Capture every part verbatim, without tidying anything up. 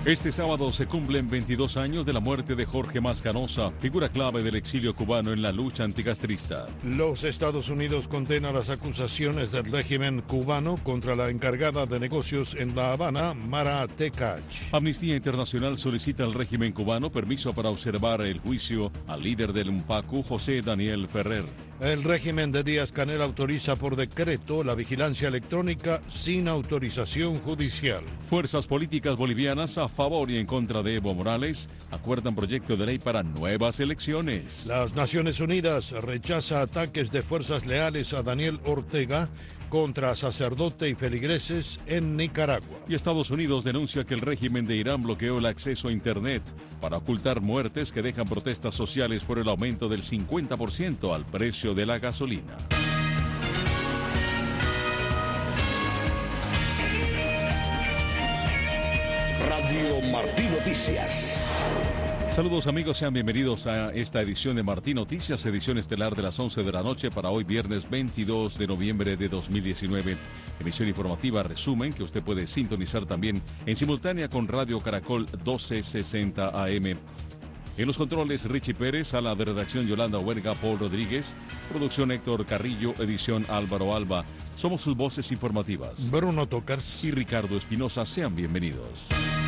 Este sábado se cumplen veintidós años de la muerte de Jorge Mascanosa, figura clave del exilio cubano en la lucha anticastrista. Los Estados Unidos condenan las acusaciones del régimen cubano contra la encargada de negocios en La Habana, Mara Tekach. Amnistía Internacional solicita al régimen cubano permiso para observar el juicio al líder del MPACU, José Daniel Ferrer. El régimen de Díaz-Canel autoriza por decreto la vigilancia electrónica sin autorización judicial. Fuerzas políticas bolivianas a favor y en contra de Evo Morales acuerdan proyecto de ley para nuevas elecciones. Las Naciones Unidas rechaza ataques de fuerzas leales a Daniel Ortega contra sacerdote y feligreses en Nicaragua. Y Estados Unidos denuncia que el régimen de Irán bloqueó el acceso a Internet para ocultar muertes que dejan protestas sociales por el aumento del cincuenta por ciento al precio de la gasolina. Radio Martí Noticias. Saludos amigos, sean bienvenidos a esta edición de Martí Noticias, edición estelar de las once de la noche para hoy viernes veintidós de noviembre de dos mil diecinueve. Emisión informativa resumen que usted puede sintonizar también en simultánea con Radio Caracol doce sesenta A M. En los controles Richie Pérez, a la de redacción Yolanda Huerga, Paul Rodríguez, producción Héctor Carrillo, edición Álvaro Alba. Somos sus voces informativas. Bruno Tocars y Ricardo Espinosa, sean bienvenidos.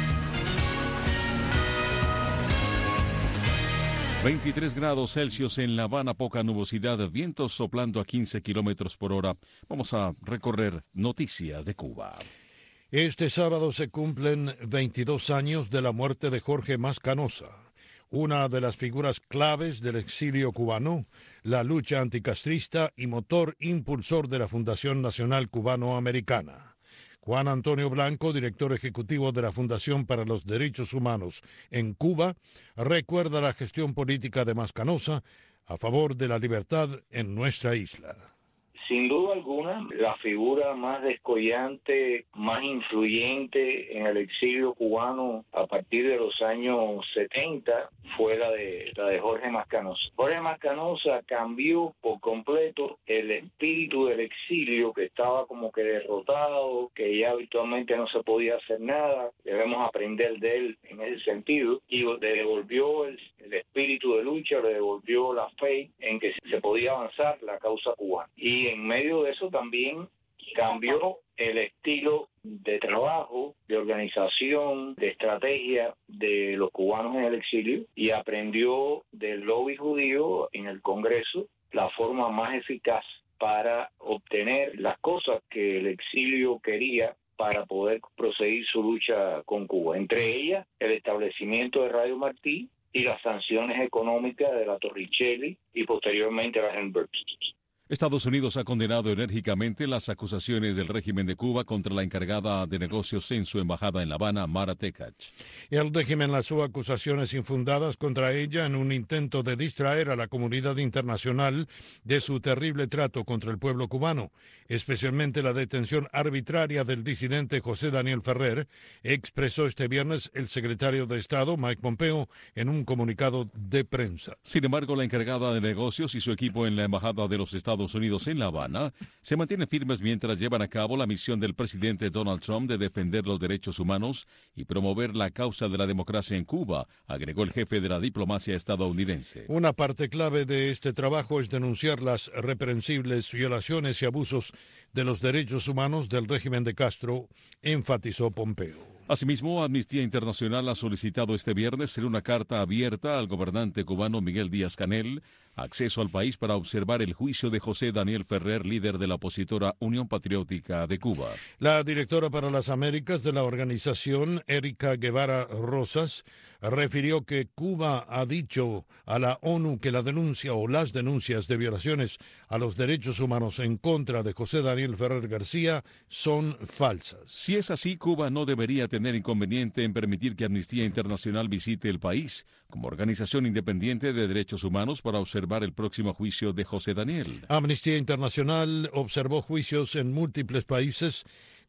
veintitrés grados Celsius en La Habana, poca nubosidad, vientos soplando a quince kilómetros por hora. Vamos a recorrer noticias de Cuba. Este sábado se cumplen veintidós años de la muerte de Jorge Mascanosa, una de las figuras claves del exilio cubano, la lucha anticastrista y motor impulsor de la Fundación Nacional Cubano-Americana. Juan Antonio Blanco, director ejecutivo de la Fundación para los Derechos Humanos en Cuba, recuerda la gestión política de Mascanosa a favor de la libertad en nuestra isla. Sin duda alguna, la figura más descollante, más influyente en el exilio cubano a partir de los años setenta fue la de, la de Jorge Mascanosa. Jorge Mascanosa cambió por completo el espíritu del exilio, que estaba como que derrotado, que ya virtualmente no se podía hacer nada. Debemos aprender de él en ese sentido, y le devolvió el, el espíritu de lucha, le devolvió la fe en que se podía avanzar la causa cubana. Y en medio de eso también cambió el estilo de trabajo, de organización, de estrategia de los cubanos en el exilio, y aprendió del lobby judío en el Congreso la forma más eficaz para obtener las cosas que el exilio quería para poder proseguir su lucha con Cuba. Entre ellas, el establecimiento de Radio Martí y las sanciones económicas de la Torricelli y posteriormente la Hindenburg. Estados Unidos ha condenado enérgicamente las acusaciones del régimen de Cuba contra la encargada de negocios en su embajada en La Habana, Mara Tekach. El régimen lanzó acusaciones infundadas contra ella en un intento de distraer a la comunidad internacional de su terrible trato contra el pueblo cubano, especialmente la detención arbitraria del disidente José Daniel Ferrer, expresó este viernes el secretario de Estado, Mike Pompeo, en un comunicado de prensa. Sin embargo, la encargada de negocios y su equipo en la embajada de los Estados Estados Unidos en La Habana se mantienen firmes mientras llevan a cabo la misión del presidente Donald Trump de defender los derechos humanos y promover la causa de la democracia en Cuba, agregó el jefe de la diplomacia estadounidense. Una parte clave de este trabajo es denunciar las reprensibles violaciones y abusos de los derechos humanos del régimen de Castro, enfatizó Pompeo. Asimismo, Amnistía Internacional ha solicitado este viernes en una carta abierta al gobernante cubano Miguel Díaz-Canel acceso al país para observar el juicio de José Daniel Ferrer, líder de la opositora Unión Patriótica de Cuba. La directora para las Américas de la organización, Erika Guevara Rosas, refirió que Cuba ha dicho a la ONU que la denuncia o las denuncias de violaciones a los derechos humanos en contra de José Daniel Ferrer García son falsas. Si es así, Cuba no debería tener inconveniente en permitir que Amnistía Internacional visite el país como organización independiente de derechos humanos para observar el próximo juicio de José Daniel. Amnistía Internacional observó juicios en múltiples países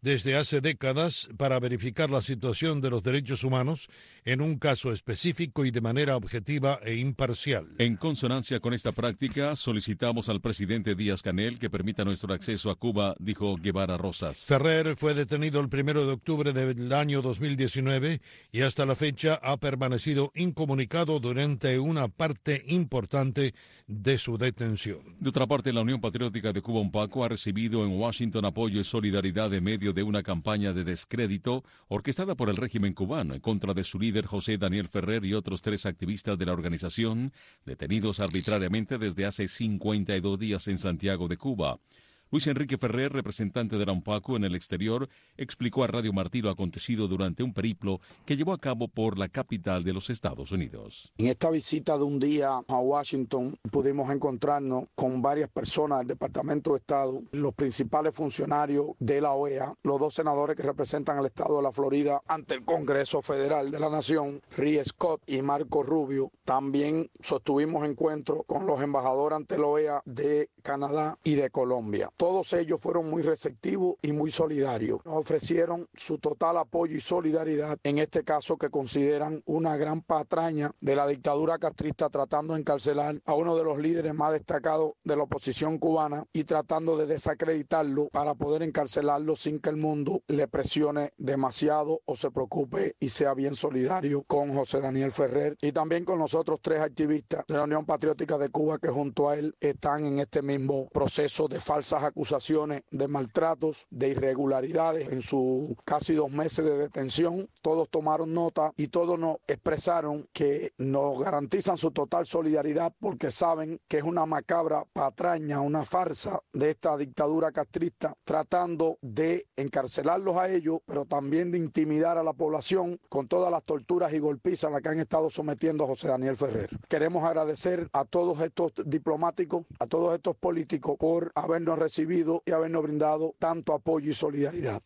desde hace décadas para verificar la situación de los derechos humanos en un caso específico y de manera objetiva e imparcial. En consonancia con esta práctica, solicitamos al presidente Díaz-Canel que permita nuestro acceso a Cuba, dijo Guevara Rosas. Ferrer fue detenido el primero de octubre del año dos mil diecinueve y hasta la fecha ha permanecido incomunicado durante una parte importante de su detención. De otra parte, la Unión Patriótica de Cuba, UNPACO, ha recibido en Washington apoyo y solidaridad en medio de una campaña de descrédito orquestada por el régimen cubano en contra de su líder José Daniel Ferrer y otros tres activistas de la organización detenidos arbitrariamente desde hace cincuenta y dos días en Santiago de Cuba. Luis Enrique Ferrer, representante de la UNPACO en el exterior, explicó a Radio Martí lo acontecido durante un periplo que llevó a cabo por la capital de los Estados Unidos. En esta visita de un día a Washington pudimos encontrarnos con varias personas del Departamento de Estado, los principales funcionarios de la O E A, los dos senadores que representan al Estado de la Florida ante el Congreso Federal de la Nación, Rick Scott y Marco Rubio. También sostuvimos encuentros con los embajadores ante la O E A de Canadá y de Colombia. Todos ellos fueron muy receptivos y muy solidarios. Nos ofrecieron su total apoyo y solidaridad en este caso que consideran una gran patraña de la dictadura castrista, tratando de encarcelar a uno de los líderes más destacados de la oposición cubana y tratando de desacreditarlo para poder encarcelarlo sin que el mundo le presione demasiado o se preocupe y sea bien solidario con José Daniel Ferrer y también con los otros tres activistas de la Unión Patriótica de Cuba que junto a él están en este mismo proceso de falsas acusaciones de maltratos, de irregularidades en sus casi dos meses de detención. Todos tomaron nota y todos nos expresaron que nos garantizan su total solidaridad porque saben que es una macabra patraña, una farsa de esta dictadura castrista tratando de encarcelarlos a ellos, pero también de intimidar a la población con todas las torturas y golpizas a las que han estado sometiendo a José Daniel Ferrer. Queremos agradecer a todos estos diplomáticos, a todos estos políticos por habernos recibido y habernos brindado tanto apoyo y solidaridad.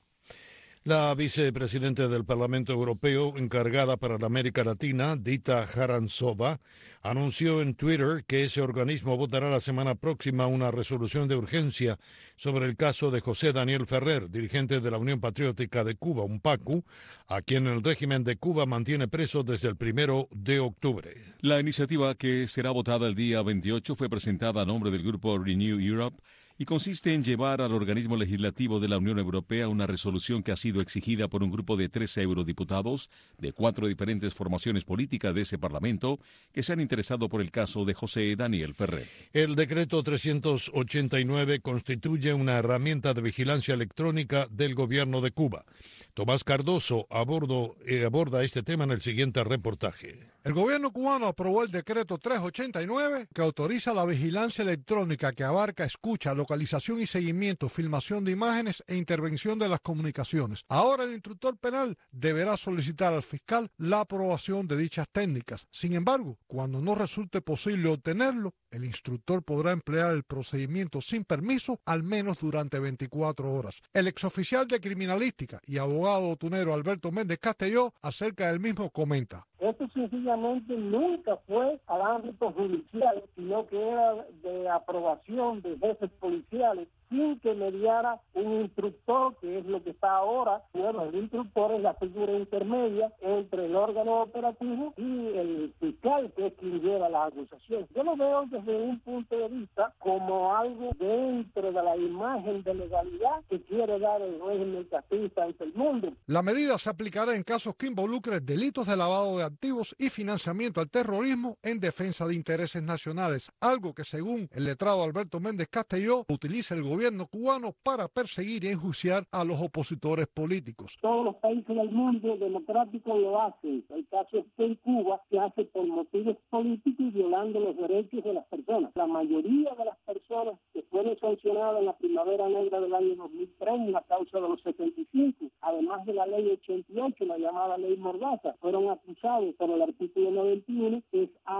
La vicepresidenta del Parlamento Europeo encargada para la América Latina, Dita Harantsova, anunció en Twitter que ese organismo votará la semana próxima una resolución de urgencia sobre el caso de José Daniel Ferrer, dirigente de la Unión Patriótica de Cuba, UNPACU, a quien el régimen de Cuba mantiene preso desde el primero de octubre. La iniciativa, que será votada el día veintiocho, fue presentada a nombre del grupo Renew Europe y consiste en llevar al organismo legislativo de la Unión Europea una resolución que ha sido exigida por un grupo de trece eurodiputados de cuatro diferentes formaciones políticas de ese Parlamento que se han interesado por el caso de José Daniel Ferrer. El decreto trescientos ochenta y nueve constituye una herramienta de vigilancia electrónica del gobierno de Cuba. Tomás Cardoso abordo, eh, aborda este tema en el siguiente reportaje. El gobierno cubano aprobó el decreto trescientos ochenta y nueve que autoriza la vigilancia electrónica que abarca escucha, localización y seguimiento, filmación de imágenes e intervención de las comunicaciones. Ahora el instructor penal deberá solicitar al fiscal la aprobación de dichas técnicas. Sin embargo, cuando no resulte posible obtenerlo, el instructor podrá emplear el procedimiento sin permiso al menos durante veinticuatro horas. El exoficial de criminalística y abogado tunero Alberto Méndez Castelló acerca del mismo comenta. Esto sencillamente nunca fue al ámbito judicial, sino que era de aprobación de jefes policiales sin que mediara un instructor, que es lo que está ahora. Bueno, el instructor es la figura intermedia entre el órgano operativo y el fiscal, que es quien lleva la acusación. Yo lo veo desde un punto de vista como algo dentro de la imagen de legalidad que quiere dar el régimen castrista ante el mundo. La medida se aplicará en casos que involucren delitos de lavado de activos y financiamiento al terrorismo en defensa de intereses nacionales, algo que según el letrado Alberto Méndez Castelló utiliza el gobierno gobierno cubano para perseguir y enjuiciar a los opositores políticos. Todos los países del mundo democrático lo hacen. El caso en Cuba se hace por motivos políticos y violando los derechos de las personas. La mayoría de las personas que fueron sancionadas en la primavera negra del año dos mil tres en la causa de los setenta y cinco, además de la ley ochenta y ocho, la llamada ley Mordaza, fueron acusados por el artículo noventa y uno, que es actos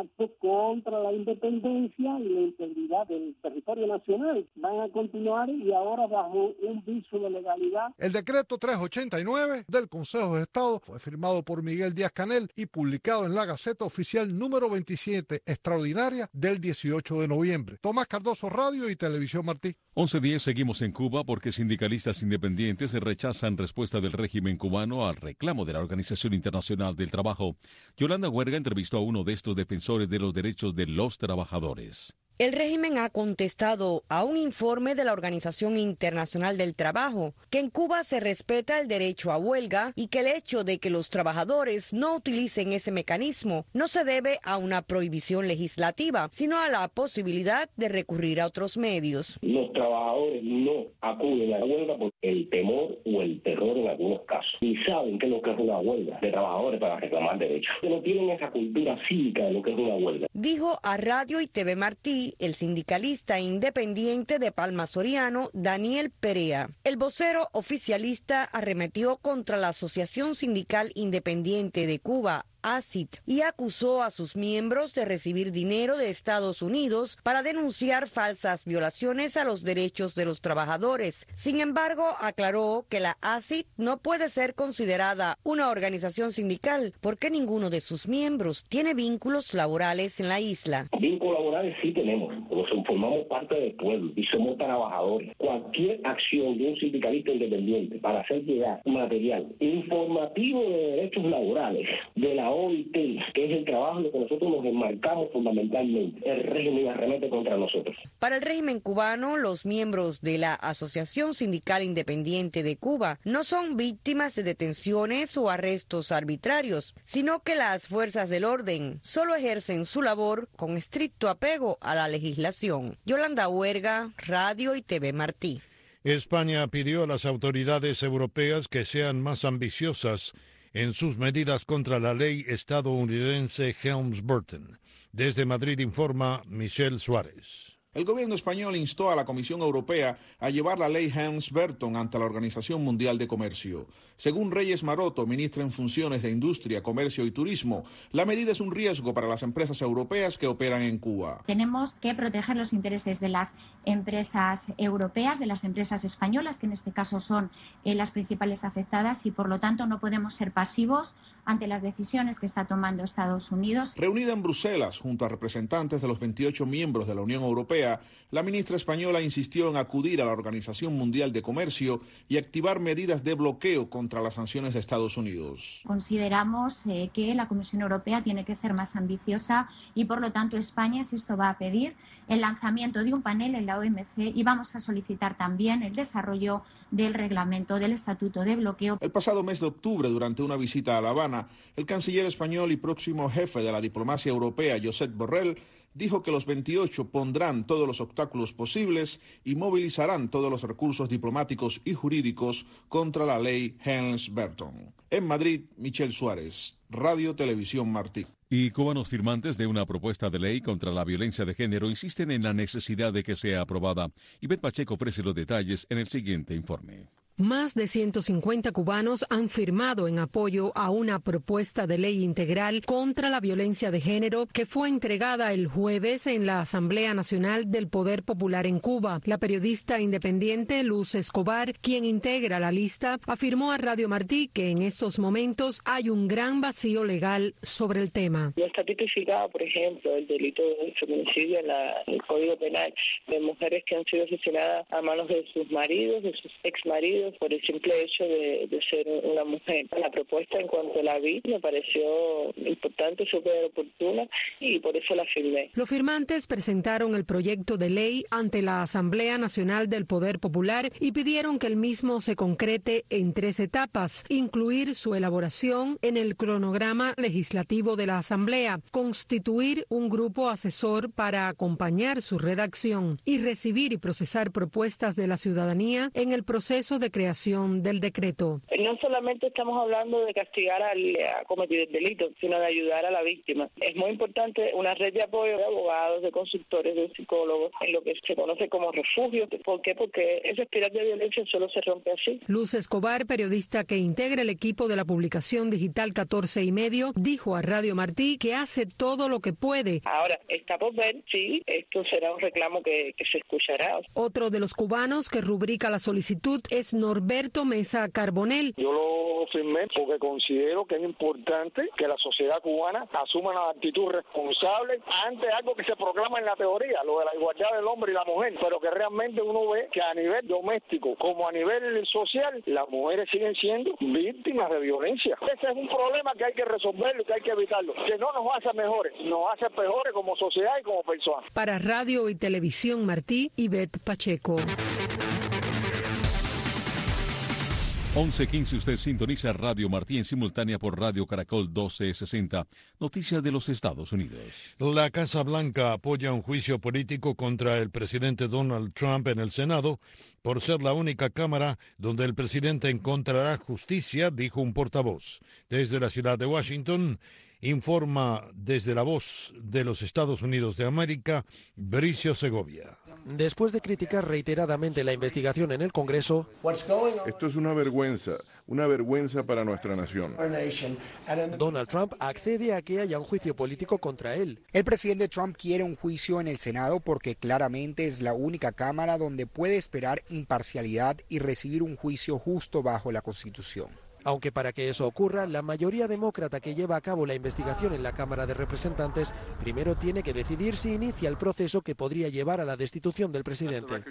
contra la independencia y la integridad del territorio nacional. Van a continuar y ahora bajo un viso de legalidad. El decreto trescientos ochenta y nueve del Consejo de Estado fue firmado por Miguel Díaz-Canel y publicado en la Gaceta Oficial número veintisiete, extraordinaria, del dieciocho de noviembre. Tomás Cardoso, Radio y Televisión Martí. once diez, seguimos en Cuba porque sindicalistas independientes rechazan respuesta del régimen cubano al reclamo de la Organización Internacional del Trabajo. Yolanda Huerga entrevistó a uno de estos defensores de los derechos de los trabajadores. El régimen ha contestado a un informe de la Organización Internacional del Trabajo que en Cuba se respeta el derecho a huelga y que el hecho de que los trabajadores no utilicen ese mecanismo no se debe a una prohibición legislativa, sino a la posibilidad de recurrir a otros medios. Los trabajadores no acuden a la huelga por el temor o el terror en algunos casos. Y saben qué es lo que es una huelga de trabajadores para reclamar derechos. No tienen esa cultura cívica de lo que es una huelga. Dijo a Radio y T V Martí el sindicalista independiente de Palma Soriano, Daniel Perea. El vocero oficialista arremetió contra la Asociación Sindical Independiente de Cuba, A S I T, y acusó a sus miembros de recibir dinero de Estados Unidos para denunciar falsas violaciones a los derechos de los trabajadores. Sin embargo, aclaró que la A S I T no puede ser considerada una organización sindical porque ninguno de sus miembros tiene vínculos laborales en la isla. Vínculos laborales sí tenemos, porque formamos parte del pueblo y somos trabajadores. Cualquier acción de un sindicalista independiente para hacer llegar material informativo de derechos laborales de la O I T, que es el trabajo en el que nosotros nos enmarcamos fundamentalmente, el régimen arremete contra nosotros. Para el régimen cubano, los miembros de la Asociación Sindical Independiente de Cuba no son víctimas de detenciones o arrestos arbitrarios, sino que las fuerzas del orden solo ejercen su labor con estricto apego a la legislación. Yolanda Huerga, Radio y T V Martí. España pidió a las autoridades europeas que sean más ambiciosas en sus medidas contra la ley estadounidense Helms-Burton. Desde Madrid informa Michelle Suárez. El gobierno español instó a la Comisión Europea a llevar la ley Helms-Burton ante la Organización Mundial de Comercio. Según Reyes Maroto, ministra en funciones de Industria, Comercio y Turismo, la medida es un riesgo para las empresas europeas que operan en Cuba. Tenemos que proteger los intereses de las empresas europeas, de las empresas españolas, que en este caso son eh, las principales afectadas, y por lo tanto no podemos ser pasivos ante las decisiones que está tomando Estados Unidos. Reunida en Bruselas junto a representantes de los veintiocho miembros de la Unión Europea, la ministra española insistió en acudir a la Organización Mundial de Comercio y activar medidas de bloqueo contra las sanciones de Estados Unidos. Consideramos eh, que la Comisión Europea tiene que ser más ambiciosa y por lo tanto España, si esto va a pedir, el lanzamiento de un panel en la O M C y vamos a solicitar también el desarrollo del reglamento del Estatuto de Bloqueo. El pasado mes de octubre, durante una visita a La Habana, el canciller español y próximo jefe de la diplomacia europea, Josep Borrell, dijo que los veintiocho pondrán todos los obstáculos posibles y movilizarán todos los recursos diplomáticos y jurídicos contra la ley Helms-Burton. En Madrid, Michelle Suárez, Radio Televisión Martí. Y cubanos firmantes de una propuesta de ley contra la violencia de género insisten en la necesidad de que sea aprobada. Ivette Pacheco ofrece los detalles en el siguiente informe. Más de ciento cincuenta cubanos han firmado en apoyo a una propuesta de ley integral contra la violencia de género que fue entregada el jueves en la Asamblea Nacional del Poder Popular en Cuba. La periodista independiente Luz Escobar, quien integra la lista, afirmó a Radio Martí que en estos momentos hay un gran vacío legal sobre el tema. No está tipificado, por ejemplo, el delito de feminicidio en, la, en el Código Penal de mujeres que han sido asesinadas a manos de sus maridos, de sus exmaridos, por el simple hecho de, de ser una mujer. La propuesta, en cuanto la vi, me pareció importante, súper oportuna y por eso la firmé. Los firmantes presentaron el proyecto de ley ante la Asamblea Nacional del Poder Popular y pidieron que el mismo se concrete en tres etapas: incluir su elaboración en el cronograma legislativo de la Asamblea, constituir un grupo asesor para acompañar su redacción y recibir y procesar propuestas de la ciudadanía en el proceso de creación del decreto. No solamente estamos hablando de castigar al ha cometido el delito, sino de ayudar a la víctima. Es muy importante una red de apoyo de abogados, de consultores, de psicólogos, en lo que se conoce como refugio. ¿Por qué? Porque esa espiral de violencia solo se rompe así. Luz Escobar, periodista que integra el equipo de la publicación digital catorce y medio, dijo a Radio Martí que hace todo lo que puede. Ahora, está por ver si esto será un reclamo que, que se escuchará. Otro de los cubanos que rubrica la solicitud es Norberto Mesa Carbonell. Yo lo firmé porque considero que es importante que la sociedad cubana asuma una actitud responsable ante algo que se proclama en la teoría, lo de la igualdad del hombre y la mujer, pero que realmente uno ve que a nivel doméstico como a nivel social, las mujeres siguen siendo víctimas de violencia. Ese es un problema que hay que resolverlo y que hay que evitarlo, que no nos hace mejores, nos hace peores como sociedad y como personas. Para Radio y Televisión Martí, Ivette Pacheco. once quince, usted sintoniza Radio Martí en simultánea por Radio Caracol doce sesenta. Noticias de los Estados Unidos. La Casa Blanca apoya un juicio político contra el presidente Donald Trump en el Senado por ser la única cámara donde el presidente encontrará justicia, dijo un portavoz. Desde la ciudad de Washington, informa desde la Voz de los Estados Unidos de América, Bricio Segovia. Después de criticar reiteradamente la investigación en el Congreso, esto es una vergüenza, una vergüenza para nuestra nación. Donald Trump accede a que haya un juicio político contra él. El presidente Trump quiere un juicio en el Senado porque claramente es la única cámara donde puede esperar imparcialidad y recibir un juicio justo bajo la Constitución. Aunque para que eso ocurra, la mayoría demócrata que lleva a cabo la investigación en la Cámara de Representantes primero tiene que decidir si inicia el proceso que podría llevar a la destitución del presidente.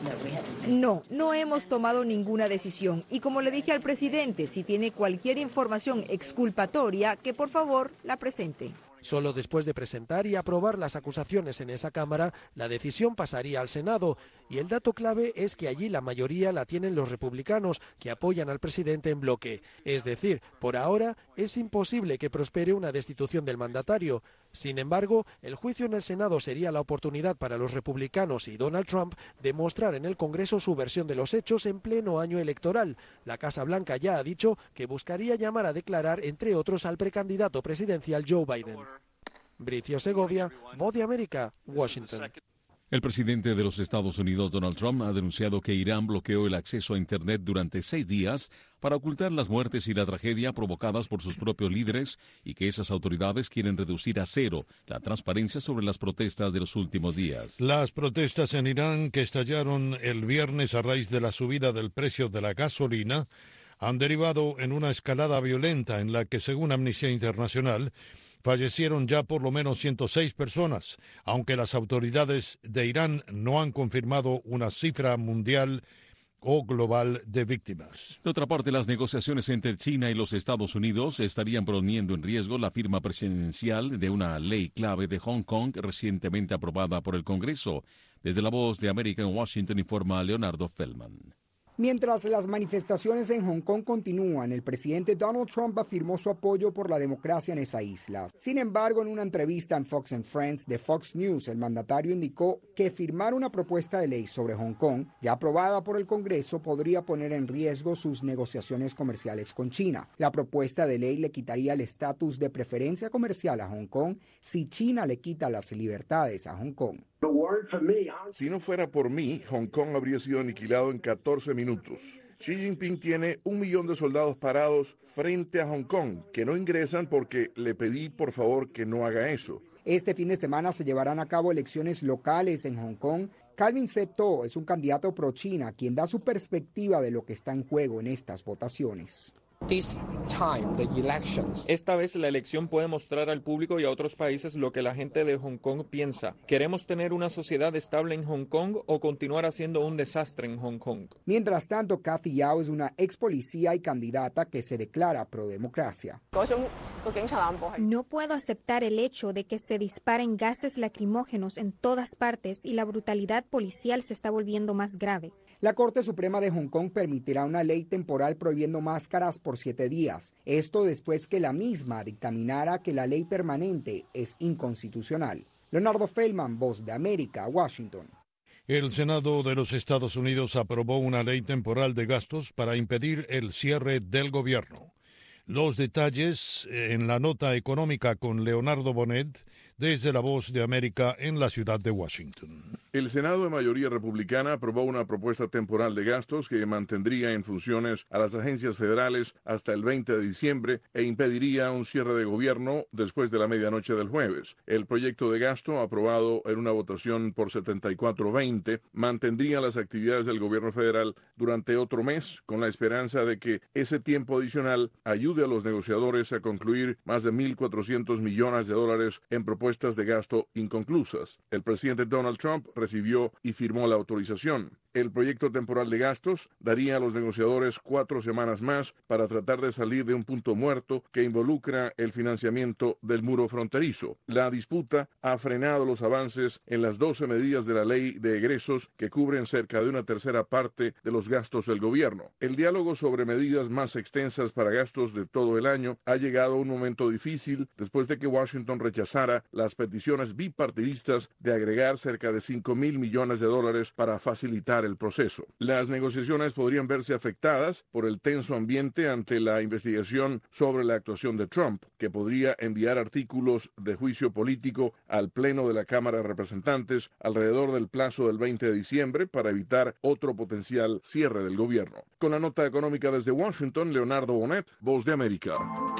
No, no hemos tomado ninguna decisión. Y como le dije al presidente, si tiene cualquier información exculpatoria, que por favor la presente. Solo después de presentar y aprobar las acusaciones en esa Cámara, la decisión pasaría al Senado. Y el dato clave es que allí la mayoría la tienen los republicanos, que apoyan al presidente en bloque. Es decir, por ahora es imposible que prospere una destitución del mandatario. Sin embargo, el juicio en el Senado sería la oportunidad para los republicanos y Donald Trump de mostrar en el Congreso su versión de los hechos en pleno año electoral. La Casa Blanca ya ha dicho que buscaría llamar a declarar, entre otros, al precandidato presidencial Joe Biden. Bricio Segovia, Voz de América, Washington. El presidente de los Estados Unidos, Donald Trump, ha denunciado que Irán bloqueó el acceso a Internet durante seis días para ocultar las muertes y la tragedia provocadas por sus propios líderes y que esas autoridades quieren reducir a cero la transparencia sobre las protestas de los últimos días. Las protestas en Irán, que estallaron el viernes a raíz de la subida del precio de la gasolina, han derivado en una escalada violenta en la que, según Amnistía Internacional, fallecieron ya por lo menos ciento seis personas, aunque las autoridades de Irán no han confirmado una cifra mundial o global de víctimas. De otra parte, las negociaciones entre China y los Estados Unidos estarían poniendo en riesgo la firma presidencial de una ley clave de Hong Kong recientemente aprobada por el Congreso. Desde la Voz de América en Washington informa Leonardo Feldman. Mientras las manifestaciones en Hong Kong continúan, el presidente Donald Trump afirmó su apoyo por la democracia en esa isla. Sin embargo, en una entrevista en Fox and Friends de Fox News, el mandatario indicó que firmar una propuesta de ley sobre Hong Kong, ya aprobada por el Congreso, podría poner en riesgo sus negociaciones comerciales con China. La propuesta de ley le quitaría el estatus de preferencia comercial a Hong Kong si China le quita las libertades a Hong Kong. Si no fuera por mí, Hong Kong habría sido aniquilado en catorce minutos. Xi Jinping tiene un millón de soldados parados frente a Hong Kong, que no ingresan porque le pedí por favor que no haga eso. Este fin de semana se llevarán a cabo elecciones locales en Hong Kong. Calvin Seto es un candidato pro-China, quien da su perspectiva de lo que está en juego en estas votaciones. Esta vez la elección puede mostrar al público y a otros países lo que la gente de Hong Kong piensa. ¿Queremos tener una sociedad estable en Hong Kong o continuar haciendo un desastre en Hong Kong? Mientras tanto, Cathy Yao es una ex policía y candidata que se declara pro-democracia. No puedo aceptar el hecho de que se disparen gases lacrimógenos en todas partes y la brutalidad policial se está volviendo más grave. La Corte Suprema de Hong Kong permitirá una ley temporal prohibiendo máscaras por siete días. Esto después que la misma dictaminara que la ley permanente es inconstitucional. Leonardo Feldman, Voz de América, Washington. El Senado de los Estados Unidos aprobó una ley temporal de gastos para impedir el cierre del gobierno. Los detalles en la nota económica con Leonardo Bonet, desde La Voz de América en la ciudad de Washington. El Senado de mayoría republicana aprobó una propuesta temporal de gastos que mantendría en funciones a las agencias federales hasta el veinte de diciembre e impediría un cierre de gobierno después de la medianoche del jueves. El proyecto de gasto, aprobado en una votación por setenta y cuatro a veinte, mantendría las actividades del gobierno federal durante otro mes, con la esperanza de que ese tiempo adicional ayude a los negociadores a concluir más de mil cuatrocientos millones de dólares en propuestas de gasto inconclusas. El presidente Donald Trump recibió y firmó la autorización. El proyecto temporal de gastos daría a los negociadores cuatro semanas más para tratar de salir de un punto muerto que involucra el financiamiento del muro fronterizo. La disputa ha frenado los avances en las doce medidas de la ley de egresos que cubren cerca de una tercera parte de los gastos del gobierno. El diálogo sobre medidas más extensas para gastos de todo el año ha llegado a un momento difícil después de que Washington rechazara las peticiones bipartidistas de agregar cerca de cinco mil millones de dólares para facilitar el proceso. Las negociaciones podrían verse afectadas por el tenso ambiente ante la investigación sobre la actuación de Trump, que podría enviar artículos de juicio político al Pleno de la Cámara de Representantes alrededor del plazo del veinte de diciembre para evitar otro potencial cierre del gobierno. Con la nota económica desde Washington, Leonardo Bonet, Voz de América.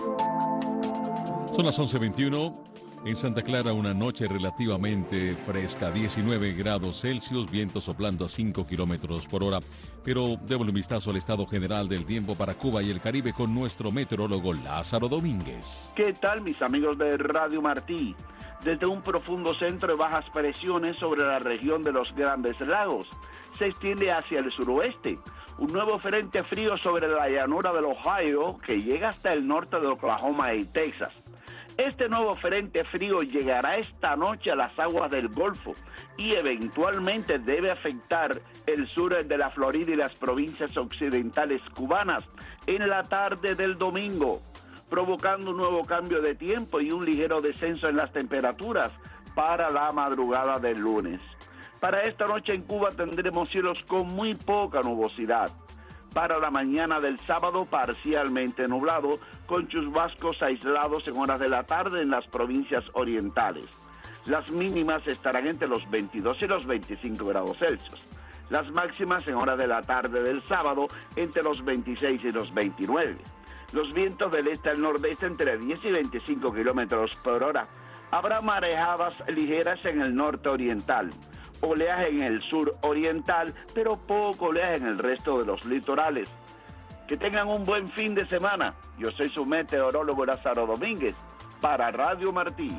Son las once veintiuno. En Santa Clara, una noche relativamente fresca, diecinueve grados Celsius, viento soplando a cinco kilómetros por hora. Pero démosle un vistazo al estado general del tiempo para Cuba y el Caribe con nuestro meteorólogo Lázaro Domínguez. ¿Qué tal, mis amigos de Radio Martí? Desde un profundo centro de bajas presiones sobre la región de los Grandes Lagos, se extiende hacia el suroeste un nuevo frente frío sobre la llanura del Ohio que llega hasta el norte de Oklahoma y Texas. Este nuevo frente frío llegará esta noche a las aguas del Golfo y eventualmente debe afectar el sur de la Florida y las provincias occidentales cubanas en la tarde del domingo, provocando un nuevo cambio de tiempo y un ligero descenso en las temperaturas para la madrugada del lunes. Para esta noche en Cuba tendremos cielos con muy poca nubosidad. Para la mañana del sábado, parcialmente nublado, con chubascos aislados en horas de la tarde en las provincias orientales. Las mínimas estarán entre los veintidós y los veinticinco grados Celsius. Las máximas en horas de la tarde del sábado entre los veintiséis y los veintinueve. Los vientos del este al nordeste entre diez y veinticinco kilómetros por hora. Habrá marejadas ligeras en el norte oriental. Oleaje en el sur oriental, pero poco oleaje en el resto de los litorales. Que tengan un buen fin de semana. Yo soy su meteorólogo Lázaro Domínguez para Radio Martí.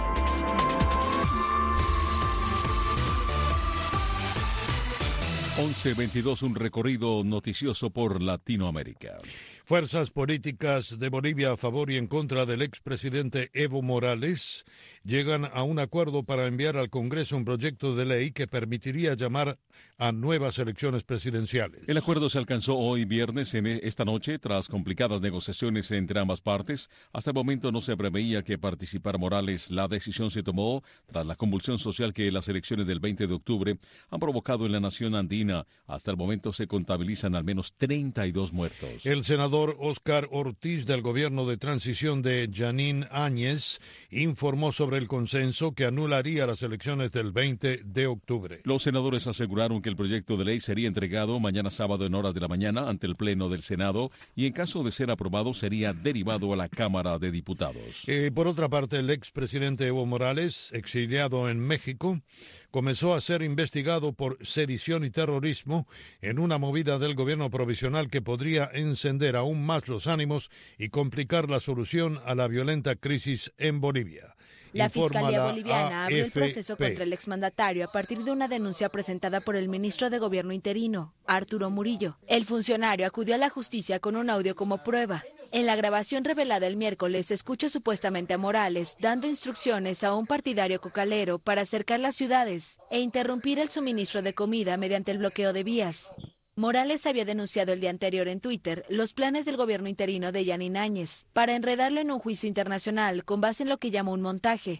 once veintidós, un recorrido noticioso por Latinoamérica. Fuerzas políticas de Bolivia a favor y en contra del expresidente Evo Morales llegan a un acuerdo para enviar al Congreso un proyecto de ley que permitiría llamar a nuevas elecciones presidenciales. El acuerdo se alcanzó hoy viernes en esta noche tras complicadas negociaciones entre ambas partes. Hasta el momento no se preveía que participara Morales. La decisión se tomó tras la convulsión social que las elecciones del veinte de octubre han provocado en la nación andina. Hasta el momento se contabilizan al menos treinta y dos muertos. El senador Óscar Ortiz del gobierno de transición de Yanín Áñez informó sobre el consenso que anularía las elecciones del veinte de octubre. Los senadores aseguraron que el proyecto de ley sería entregado mañana sábado en horas de la mañana ante el Pleno del Senado y en caso de ser aprobado sería derivado a la Cámara de Diputados. Eh, por otra parte, el expresidente Evo Morales, exiliado en México, comenzó a ser investigado por sedición y terrorismo en una movida del gobierno provisional que podría encender aún más los ánimos y complicar la solución a la violenta crisis en Bolivia. La Fiscalía Boliviana abrió el proceso contra el exmandatario a partir de una denuncia presentada por el ministro de Gobierno interino, Arturo Murillo. El funcionario acudió a la justicia con un audio como prueba. En la grabación revelada el miércoles se escucha supuestamente a Morales dando instrucciones a un partidario cocalero para acercar las ciudades e interrumpir el suministro de comida mediante el bloqueo de vías. Morales había denunciado el día anterior en Twitter los planes del gobierno interino de Yanín Áñez para enredarlo en un juicio internacional con base en lo que llamó un montaje.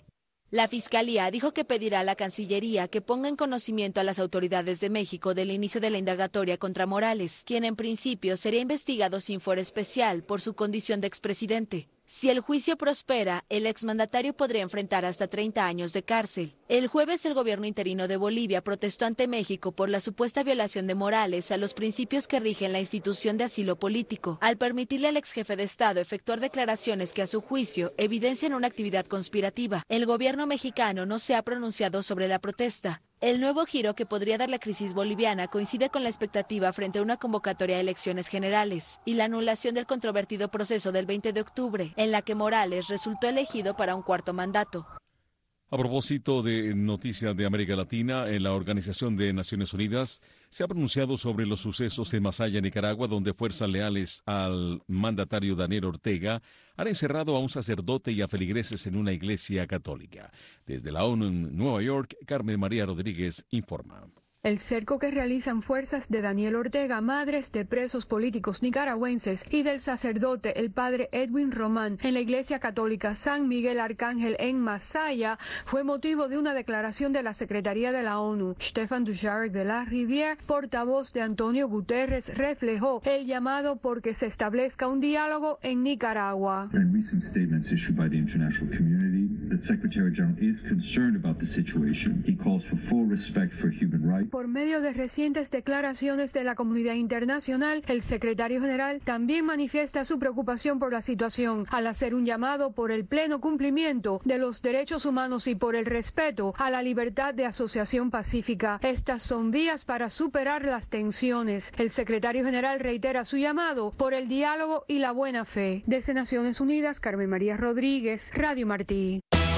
La Fiscalía dijo que pedirá a la Cancillería que ponga en conocimiento a las autoridades de México del inicio de la indagatoria contra Morales, quien en principio sería investigado sin fuero especial por su condición de expresidente. Si el juicio prospera, el exmandatario podría enfrentar hasta treinta años de cárcel. El jueves, el gobierno interino de Bolivia protestó ante México por la supuesta violación de Morales a los principios que rigen la institución de asilo político, al permitirle al exjefe de Estado efectuar declaraciones que a su juicio evidencian una actividad conspirativa. El gobierno mexicano no se ha pronunciado sobre la protesta. El nuevo giro que podría dar la crisis boliviana coincide con la expectativa frente a una convocatoria de elecciones generales y la anulación del controvertido proceso del veinte de octubre, en la que Morales resultó elegido para un cuarto mandato. A propósito de noticias de América Latina, en la Organización de Naciones Unidas se ha pronunciado sobre los sucesos en Masaya, Nicaragua, donde fuerzas leales al mandatario Daniel Ortega han encerrado a un sacerdote y a feligreses en una iglesia católica. Desde la ONU en Nueva York, Carmen María Rodríguez informa. El cerco que realizan fuerzas de Daniel Ortega, madres de presos políticos nicaragüenses, y del sacerdote, el padre Edwin Román, en la Iglesia Católica San Miguel Arcángel en Masaya, fue motivo de una declaración de la Secretaría de la ONU. Stefan Dujarric de la Rivière, portavoz de Antonio Guterres, reflejó el llamado por que se establezca un diálogo en Nicaragua. In recent statements issued by the international community, the Secretary General is concerned about the situation. He calls for full respect for human rights. Por medio de recientes declaraciones de la comunidad internacional, el secretario general también manifiesta su preocupación por la situación, al hacer un llamado por el pleno cumplimiento de los derechos humanos y por el respeto a la libertad de asociación pacífica. Estas son vías para superar las tensiones. El secretario general reitera su llamado por el diálogo y la buena fe. Desde Naciones Unidas, Carmen María Rodríguez, Radio Martí.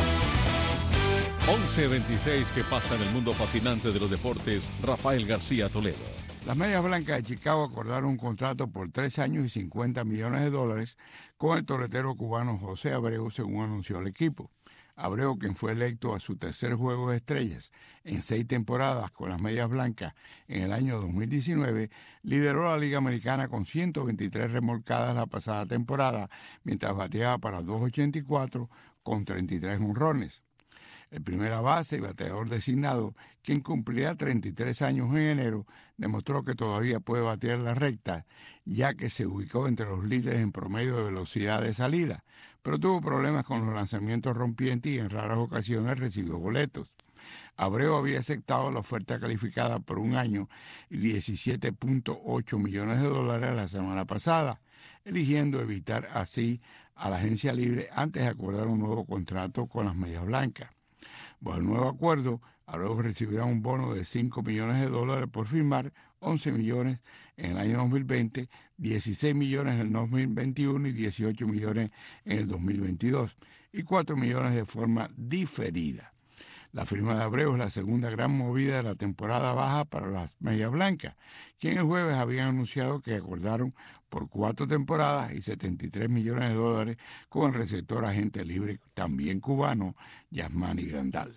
once veintiséis, que pasa en el mundo fascinante de los deportes. Rafael García Toledo. Las Medias Blancas de Chicago acordaron un contrato por tres años y cincuenta millones de dólares con el toletero cubano José Abreu, según anunció el equipo. Abreu, quien fue electo a su tercer Juego de Estrellas en seis temporadas con las Medias Blancas en el año dos mil diecinueve, lideró la Liga Americana con ciento veintitrés remolcadas la pasada temporada, mientras bateaba para doscientos ochenta y cuatro con treinta y tres jonrones. El primera base y bateador designado, quien cumplirá treinta y tres años en enero, demostró que todavía puede batear la recta, ya que se ubicó entre los líderes en promedio de velocidad de salida, pero tuvo problemas con los lanzamientos rompientes y en raras ocasiones recibió boletos. Abreu había aceptado la oferta calificada por un año y diecisiete punto ocho millones de dólares la semana pasada, eligiendo evitar así a la agencia libre antes de acordar un nuevo contrato con las Medias Blancas. Bajo el nuevo acuerdo, Abreu recibirá un bono de cinco millones de dólares por firmar, once millones en el año dos mil veinte, dieciséis millones en el dos mil veintiuno y dieciocho millones en el dos mil veintidós, y cuatro millones de forma diferida. La firma de Abreu es la segunda gran movida de la temporada baja para las Medias Blancas, quien el jueves habían anunciado que acordaron por cuatro temporadas y setenta y tres millones de dólares con el receptor agente libre también cubano, Yasmani Grandal.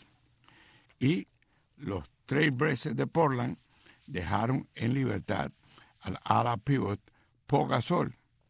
Y los Trailblazers de Portland dejaron en libertad al ala pivot Pau Gasol.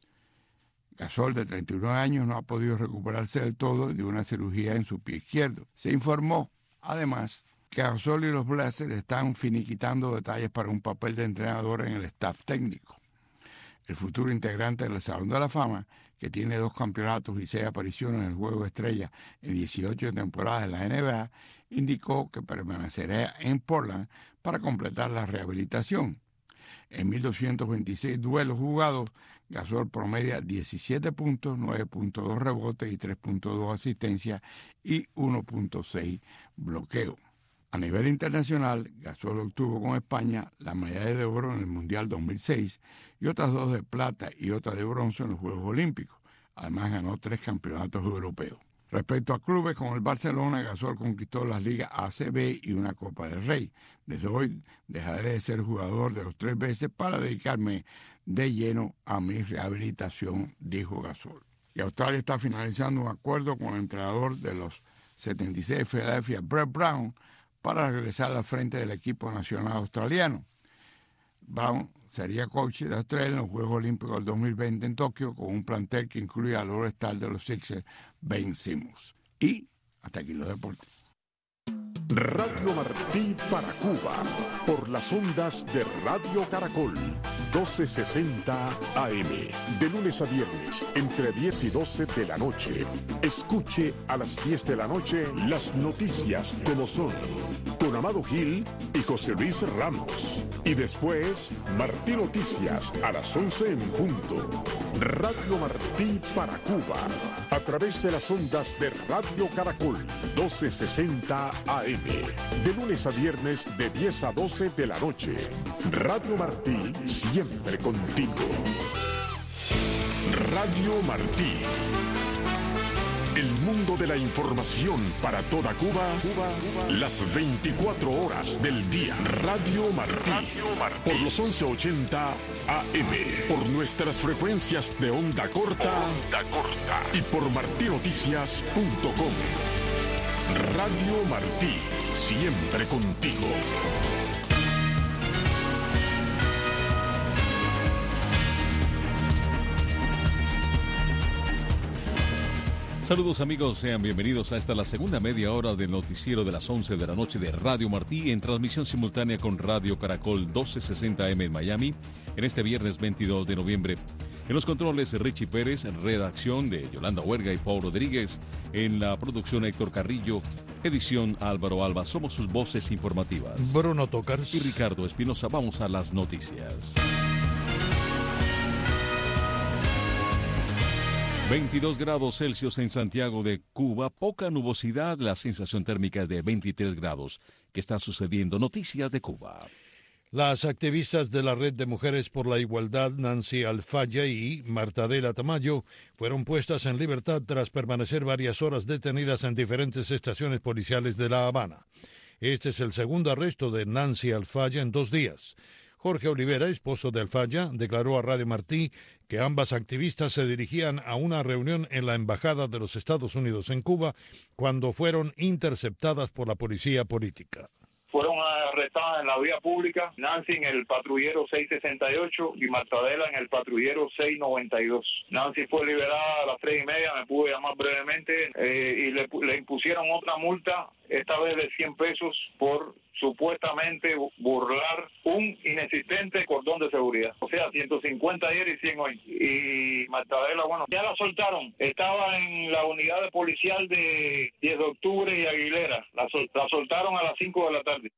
Gasol, de treinta y uno años, no ha podido recuperarse del todo de una cirugía en su pie izquierdo. Se informó, además, que Gasol y los Blazers están finiquitando detalles para un papel de entrenador en el staff técnico. El futuro integrante del Salón de la Fama, que tiene dos campeonatos y seis apariciones en el Juego de Estrellas en dieciocho temporadas en la N B A, indicó que permanecerá en Portland para completar la rehabilitación. En mil doscientos veintiséis duelos jugados, Gasol promedia diecisiete puntos, nueve punto dos rebotes y tres punto dos asistencias y uno punto seis bloqueos. A nivel internacional, Gasol obtuvo con España la medalla de oro en el Mundial dos mil seis y otras dos de plata y otra de bronce en los Juegos Olímpicos. Además, ganó tres campeonatos europeos. Respecto a clubes, con el Barcelona, Gasol conquistó las ligas A C B y una Copa del Rey. Desde hoy dejaré de ser jugador de los tres veces para dedicarme de lleno a mi rehabilitación, dijo Gasol. Y Australia está finalizando un acuerdo con el entrenador de los setenta y seis de Filadelfia, Brett Brown, para regresar al frente del equipo nacional australiano. Brown sería coach de Australia en los Juegos Olímpicos del dos mil veinte en Tokio, con un plantel que incluye al All-Star de los Sixers, Ben Simmons. Y hasta aquí los deportes. Radio Martí para Cuba, por las ondas de Radio Caracol, doce sesenta A M, de lunes a viernes, entre diez y doce de la noche. Escuche a las diez de la noche las noticias como son, con Amado Gil y José Luis Ramos. Y después, Martí Noticias a las once en punto. Radio Martí para Cuba, a través de las ondas de Radio Caracol, doce sesenta A M, de lunes a viernes de diez a doce de la noche. Radio Martí, siempre contigo. Radio Martí. El mundo de la información para toda Cuba, Cuba, Cuba, las veinticuatro horas del día. Radio Martí, Radio Martí, por los once ochenta A M, por nuestras frecuencias de onda corta, onda corta, y por martinoticias punto com. Radio Martí, siempre contigo. Saludos amigos, sean bienvenidos a esta la segunda media hora del noticiero de las once de la noche de Radio Martí, en transmisión simultánea con Radio Caracol doce sesenta A M en Miami, en este viernes veintidós de noviembre. En los controles, Richie Pérez, en redacción de Yolanda Huerga y Paul Rodríguez, en la producción Héctor Carrillo, edición Álvaro Alba. Somos sus voces informativas. Bruno Tocars y Ricardo Espinosa. Vamos a las noticias. veintidós grados Celsius en Santiago de Cuba, poca nubosidad, la sensación térmica es de veintitrés grados. ¿Qué está sucediendo? Noticias de Cuba. Las activistas de la Red de Mujeres por la Igualdad, Nancy Alfaya y Martadela Tamayo, fueron puestas en libertad tras permanecer varias horas detenidas en diferentes estaciones policiales de La Habana. Este es el segundo arresto de Nancy Alfaya en dos días. Jorge Olivera, esposo de Alfaya, declaró a Radio Martí que ambas activistas se dirigían a una reunión en la Embajada de los Estados Unidos en Cuba cuando fueron interceptadas por la policía política. Fueron arrestadas en la vía pública, Nancy en el patrullero seiscientos sesenta y ocho y Martadela en el patrullero seiscientos noventa y dos. Nancy fue liberada a las tres y media, me pude llamar brevemente, eh, y le, le impusieron otra multa, esta vez de cien pesos, por supuestamente burlar un inexistente cordón de seguridad. O sea, ciento cincuenta ayer y cien hoy. Y Martadela, bueno, ya la soltaron. Estaba en la unidad de policial de diez de octubre y Aguilera. La, sol, la soltaron a las cinco de la tarde.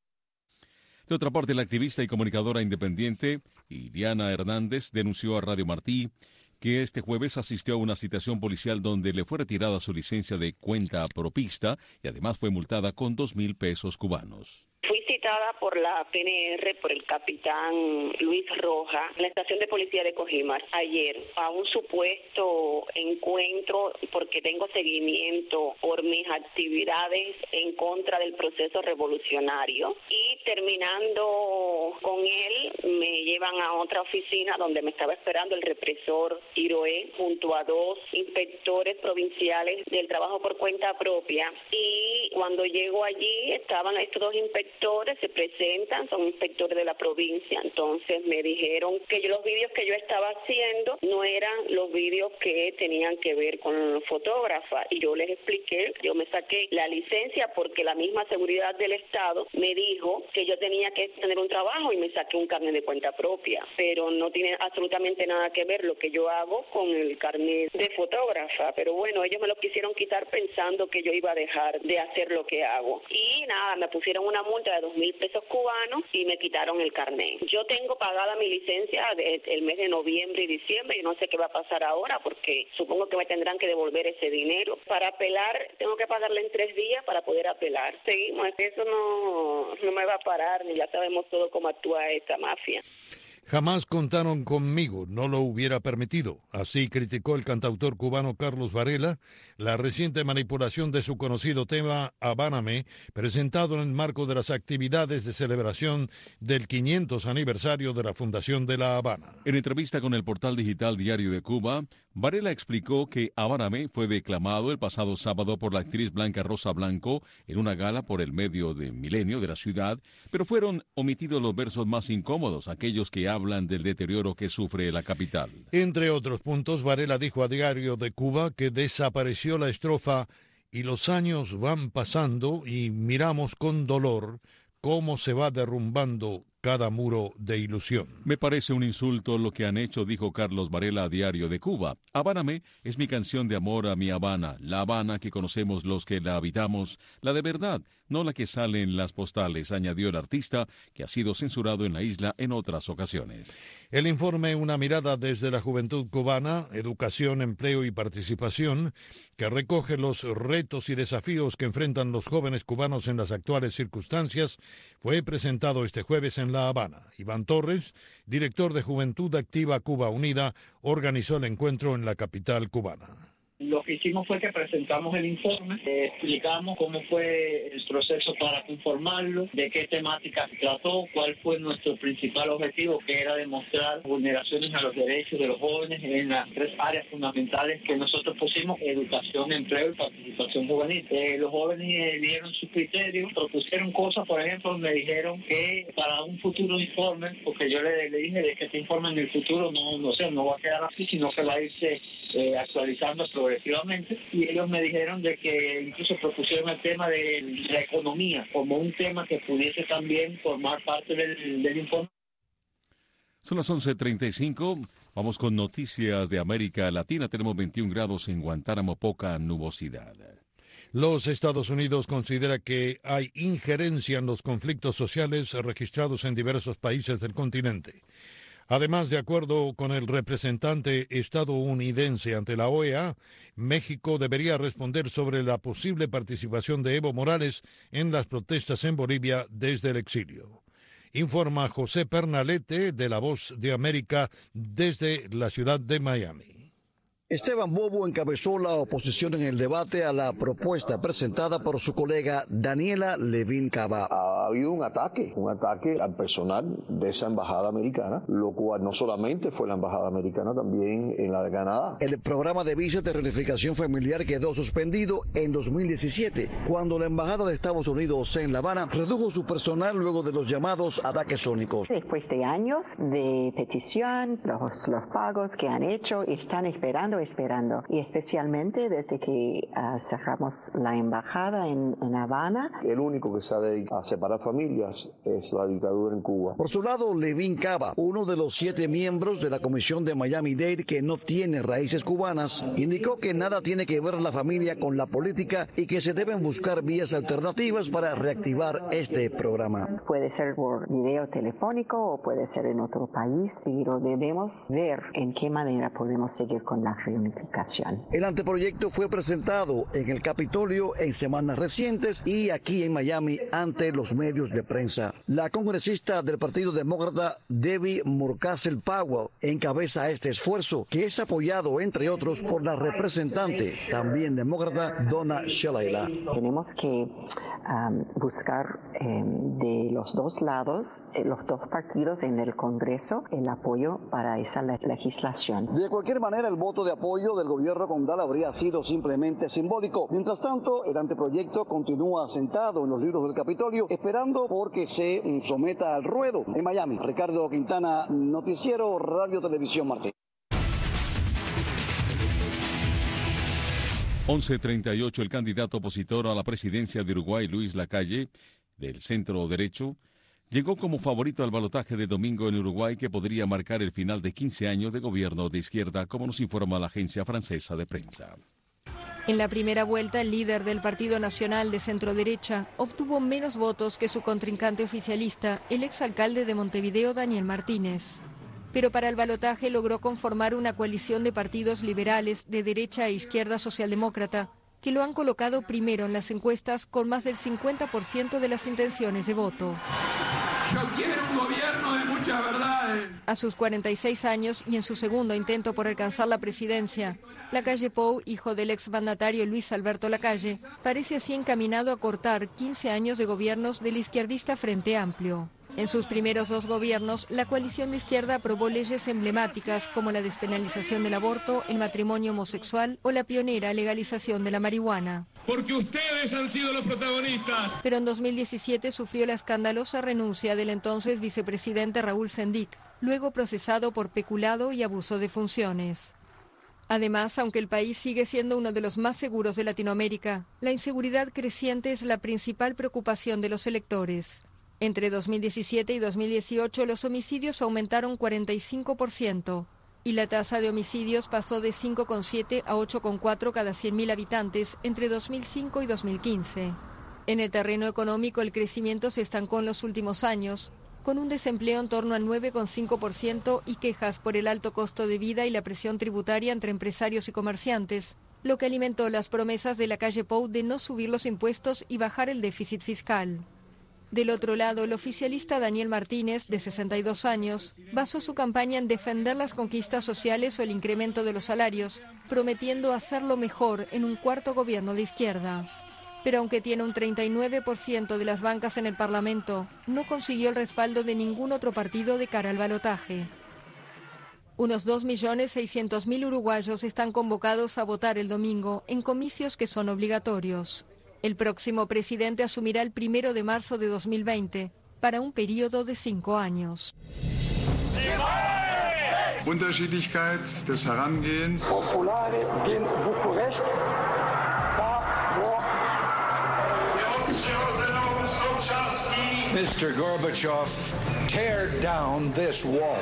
De otra parte, la activista y comunicadora independiente Iliana Hernández denunció a Radio Martí que este jueves asistió a una citación policial donde le fue retirada su licencia de cuenta propista y además fue multada con dos mil pesos cubanos. Fui citada por la P N R, por el capitán Luis Roja, en la estación de policía de Cojimar, ayer, a un supuesto encuentro, porque tengo seguimiento por mis actividades en contra del proceso revolucionario. Y terminando con él, me llevan a otra oficina donde me estaba esperando el represor Iroé, junto a dos inspectores provinciales del trabajo por cuenta propia. Y cuando llego allí, estaban estos dos inspectores, se presentan, son inspectores de la provincia, entonces me dijeron que yo, los vídeos que yo estaba haciendo no eran los vídeos que tenían que ver con fotógrafa, y yo les expliqué, yo me saqué la licencia porque la misma seguridad del Estado me dijo que yo tenía que tener un trabajo y me saqué un carnet de cuenta propia, pero no tiene absolutamente nada que ver lo que yo hago con el carnet de fotógrafa, pero bueno, ellos me lo quisieron quitar pensando que yo iba a dejar de hacer lo que hago, y nada, me pusieron una multa de dos mil pesos cubanos y me quitaron el carnet. Yo tengo pagada mi licencia desde el mes de noviembre y diciembre y no sé qué va a pasar ahora porque supongo que me tendrán que devolver ese dinero. Para apelar tengo que pagarle en tres días para poder apelar. Seguimos, eso no, no me va a parar, ni ya sabemos todo cómo actúa esta mafia. Jamás contaron conmigo, no lo hubiera permitido. Así criticó el cantautor cubano Carlos Varela la reciente manipulación de su conocido tema Habáname, presentado en el marco de las actividades de celebración del quinientos aniversario de la Fundación de La Habana. En entrevista con el portal digital Diario de Cuba, Varela explicó que Habáname fue declamado el pasado sábado por la actriz Blanca Rosa Blanco en una gala por el medio de Milenio de la ciudad, pero fueron omitidos los versos más incómodos, aquellos que hablan del deterioro que sufre la capital. Entre otros puntos, Varela dijo a Diario de Cuba que desapareció la estrofa y los años van pasando y miramos con dolor cómo se va derrumbando cada muro de ilusión. Me parece un insulto lo que han hecho, dijo Carlos Varela a Diario de Cuba. Habáname es mi canción de amor a mi Habana, la Habana que conocemos los que la habitamos, la de verdad, no la que sale en las postales, añadió el artista, que ha sido censurado en la isla en otras ocasiones. El informe Una mirada desde la juventud cubana, educación, empleo y participación, que recoge los retos y desafíos que enfrentan los jóvenes cubanos en las actuales circunstancias, fue presentado este jueves en La Habana. Iván Torres, director de Juventud Activa Cuba Unida, organizó el encuentro en la capital cubana. Lo que hicimos fue que presentamos el informe, eh, explicamos cómo fue el proceso para conformarlo, de qué temática se trató, cuál fue nuestro principal objetivo, que era demostrar vulneraciones a los derechos de los jóvenes en las tres áreas fundamentales que nosotros pusimos: educación, empleo y participación juvenil. Eh, los jóvenes eh, dieron sus criterios, propusieron cosas. Por ejemplo, me dijeron que para un futuro informe, porque yo le, le dije de que este informe en el futuro no, no sé, no va a quedar así, sino que va a irse eh, actualizando progresivamente, y ellos me dijeron de que incluso propusieron el tema de la economía como un tema que pudiese también formar parte del, del informe. Son las once treinta y cinco, vamos con noticias de América Latina. Tenemos veintiún grados en Guantánamo, poca nubosidad. Los Estados Unidos considera que hay injerencia en los conflictos sociales registrados en diversos países del continente. Además, de acuerdo con el representante estadounidense ante la O E A, México debería responder sobre la posible participación de Evo Morales en las protestas en Bolivia desde el exilio. Informa José Pernalete de La Voz de América desde la ciudad de Miami. Esteban Bobo encabezó la oposición en el debate a la propuesta presentada por su colega Daniela Levin Cava. Ha habido un ataque, un ataque al personal de esa embajada americana, lo cual no solamente fue la embajada americana, también en la de Canadá. El programa de visas de reunificación familiar quedó suspendido en dos mil diecisiete, cuando la embajada de Estados Unidos en La Habana redujo su personal luego de los llamados ataques sónicos. Después de años de petición, los, los pagos que han hecho están esperando esperando, y especialmente desde que uh, cerramos la embajada en, en Habana. El único que se ha dedicado a separar familias es la dictadura en Cuba. Por su lado, Levin Cava, uno de los siete miembros de la comisión de Miami-Dade que no tiene raíces cubanas, indicó que nada tiene que ver la familia con la política y que se deben buscar vías alternativas para reactivar este programa. Puede ser por video telefónico o puede ser en otro país, pero debemos ver en qué manera podemos seguir con la reunificación. El anteproyecto fue presentado en el Capitolio en semanas recientes y aquí en Miami ante los medios de prensa. La congresista del Partido Demócrata, Debbie Murkazel Powell, encabeza este esfuerzo, que es apoyado, entre otros, por la representante, también demócrata, Donna Shalala. Tenemos que um, buscar um, de los dos lados, eh, los dos partidos en el Congreso, el apoyo para esa le- legislación. De cualquier manera, el voto de apoyo del gobierno condal habría sido simplemente simbólico. Mientras tanto, el anteproyecto continúa sentado en los libros del Capitolio, esperando por que se someta al ruedo. En Miami, Ricardo Quintana, Noticiero Radio Televisión Martín. once treinta y ocho, el candidato opositor a la presidencia de Uruguay, Luis Lacalle, del centro derecho, llegó como favorito al balotaje de domingo en Uruguay, que podría marcar el final de quince años de gobierno de izquierda, como nos informa la agencia francesa de prensa. En la primera vuelta, el líder del Partido Nacional de centro-derecha obtuvo menos votos que su contrincante oficialista, el exalcalde de Montevideo, Daniel Martínez. Pero para el balotaje logró conformar una coalición de partidos liberales de derecha e izquierda socialdemócrata, que lo han colocado primero en las encuestas con más del cincuenta por ciento de las intenciones de voto. Yo quiero un gobierno de muchas verdades. A sus cuarenta y seis años y en su segundo intento por alcanzar la presidencia, Lacalle Pou, hijo del exmandatario Luis Alberto Lacalle, parece así encaminado a cortar quince años de gobiernos del izquierdista Frente Amplio. En sus primeros dos gobiernos, la coalición de izquierda aprobó leyes emblemáticas como la despenalización del aborto, el matrimonio homosexual o la pionera legalización de la marihuana. Porque ustedes han sido los protagonistas. Pero en dos mil diecisiete sufrió la escandalosa renuncia del entonces vicepresidente Raúl Sendic, luego procesado por peculado y abuso de funciones. Además, aunque el país sigue siendo uno de los más seguros de Latinoamérica, la inseguridad creciente es la principal preocupación de los electores. Entre dos mil diecisiete y dos mil dieciocho, los homicidios aumentaron cuarenta y cinco por ciento y la tasa de homicidios pasó de cinco coma siete a ocho coma cuatro cada cien mil habitantes entre dos mil cinco y dos mil quince. En el terreno económico, el crecimiento se estancó en los últimos años, con un desempleo en torno al nueve coma cinco por ciento y quejas por el alto costo de vida y la presión tributaria entre empresarios y comerciantes, lo que alimentó las promesas de la calle Pou de no subir los impuestos y bajar el déficit fiscal. Del otro lado, el oficialista Daniel Martínez, de sesenta y dos años, basó su campaña en defender las conquistas sociales o el incremento de los salarios, prometiendo hacerlo mejor en un cuarto gobierno de izquierda. Pero aunque tiene un treinta y nueve por ciento de las bancas en el Parlamento, no consiguió el respaldo de ningún otro partido de cara al balotaje. Unos dos millones seiscientos mil uruguayos están convocados a votar el domingo en comicios que son obligatorios. El próximo presidente asumirá el primero de marzo de dos mil veinte para un periodo de cinco años. Unterschiedlichkeit des Herangehens. Populare din București. mister Gorbachev, tear down this wall.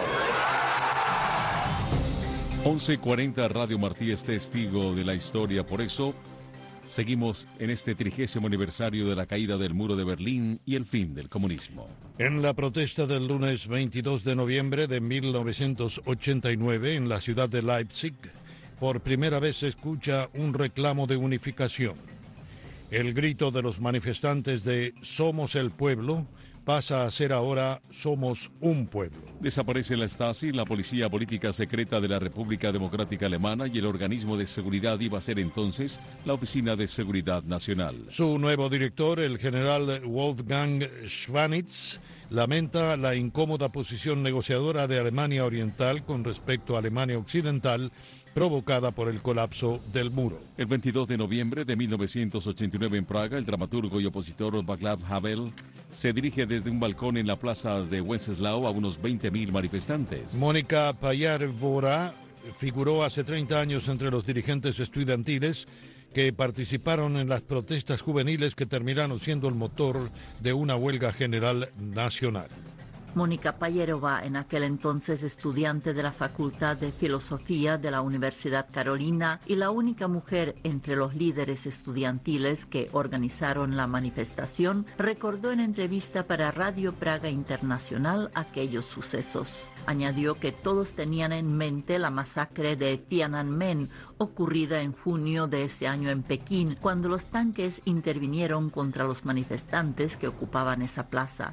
once cuarenta Radio Martí es testigo de la historia, por eso seguimos en este trigésimo aniversario de la caída del muro de Berlín y el fin del comunismo. En la protesta del lunes veintidós de noviembre de mil novecientos ochenta y nueve en la ciudad de Leipzig, por primera vez se escucha un reclamo de unificación. El grito de los manifestantes de «Somos el pueblo» pasa a ser ahora «Somos un pueblo». Desaparece la Stasi, la policía política secreta de la República Democrática Alemana, y el organismo de seguridad iba a ser entonces la Oficina de Seguridad Nacional. Su nuevo director, el general Wolfgang Schwanitz, lamenta la incómoda posición negociadora de Alemania Oriental con respecto a Alemania Occidental, provocada por el colapso del muro. El veintidós de noviembre de mil novecientos ochenta y nueve en Praga, el dramaturgo y opositor Václav Havel se dirige desde un balcón en la plaza de Wenceslao a unos veinte mil manifestantes. Mónica Payarvora figuró hace treinta años entre los dirigentes estudiantiles que participaron en las protestas juveniles que terminaron siendo el motor de una huelga general nacional. Mónica Payerova, en aquel entonces estudiante de la Facultad de Filosofía de la Universidad Carolina y la única mujer entre los líderes estudiantiles que organizaron la manifestación, recordó en entrevista para Radio Praga Internacional aquellos sucesos. Añadió que todos tenían en mente la masacre de Tiananmen, ocurrida en junio de ese año en Pekín, cuando los tanques intervinieron contra los manifestantes que ocupaban esa plaza.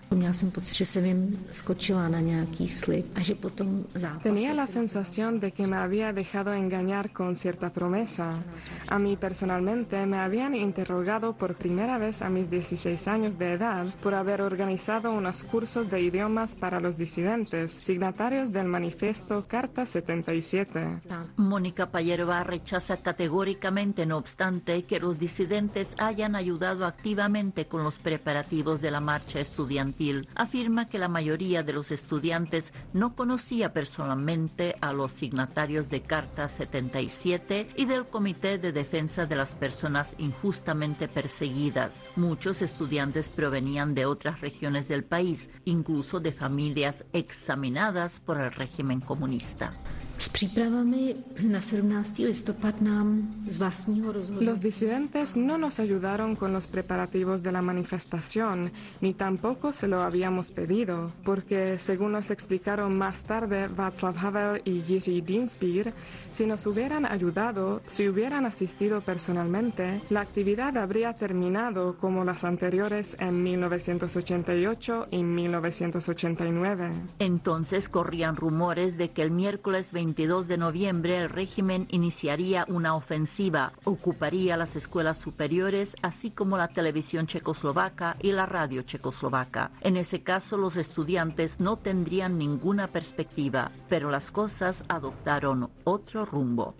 Tenía la sensación de que me había dejado engañar con cierta promesa. A mí personalmente me habían interrogado por primera vez a mis dieciséis años de edad por haber organizado unos cursos de idiomas para los disidentes, signatarios del manifiesto Carta setenta y siete. Mónica Payerova rechaza categóricamente, no obstante, que los disidentes hayan ayudado activamente con los preparativos de la marcha estudiantil. Afirma que la mayoría de los estudiantes no conocía personalmente a los signatarios de Carta setenta y siete y del Comité de Defensa de las Personas Injustamente Perseguidas. Muchos estudiantes provenían de otras regiones del país, incluso de familias examinadas por el régimen comunista. Los disidentes no nos ayudaron con los preparativos de la manifestación, ni tampoco se lo habíamos pedido, porque, según nos explicaron más tarde Václav Havel y Jiří Dienstbier, si nos hubieran ayudado, si hubieran asistido personalmente, la actividad habría terminado como las anteriores en mil novecientos ochenta y ocho y mil novecientos ochenta y nueve. Entonces corrían rumores de que el miércoles veintidós de noviembre el régimen iniciaría una ofensiva, ocuparía las escuelas superiores, así como la televisión checoslovaca y la radio checoslovaca. En ese caso, los estudiantes no tendrían ninguna perspectiva, pero las cosas adoptaron otro rumbo.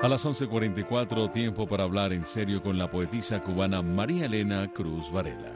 A las once cuarenta y cuatro, tiempo para hablar en serio con la poetisa cubana María Elena Cruz Varela.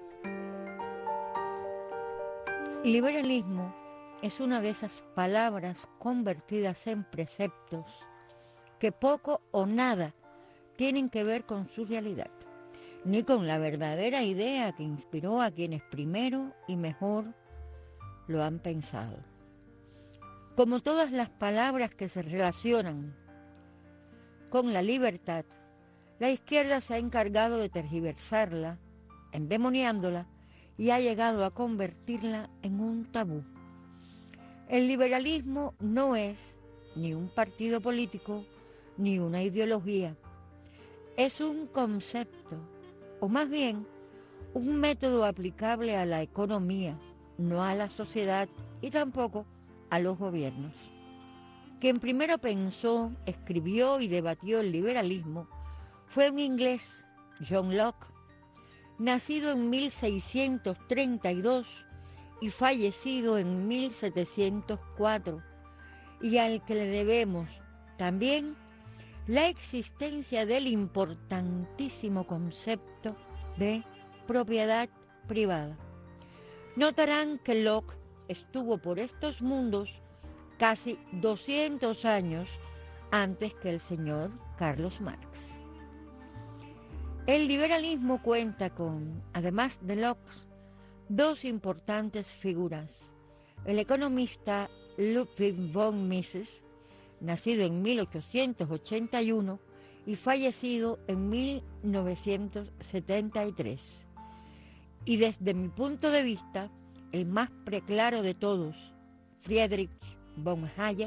Liberalismo es una de esas palabras convertidas en preceptos que poco o nada tienen que ver con su realidad, ni con la verdadera idea que inspiró a quienes primero y mejor lo han pensado. Como todas las palabras que se relacionan con la libertad, la izquierda se ha encargado de tergiversarla, endemoniándola, y ha llegado a convertirla en un tabú. El liberalismo no es ni un partido político ni una ideología. Es un concepto, o más bien, un método aplicable a la economía, no a la sociedad y tampoco a los gobiernos. Quien primero pensó, escribió y debatió el liberalismo fue un inglés, John Locke, nacido en mil seiscientos treinta y dos y fallecido en mil setecientos cuatro, y al que le debemos también la existencia del importantísimo concepto de propiedad privada. Notarán que Locke estuvo por estos mundos casi doscientos años antes que el señor Carlos Marx. El liberalismo cuenta con, además de Locke, dos importantes figuras. El economista Ludwig von Mises, nacido en mil ochocientos ochenta y uno y fallecido en mil novecientos setenta y tres. Y desde mi punto de vista, el más preclaro de todos, Friedrich von Hayek,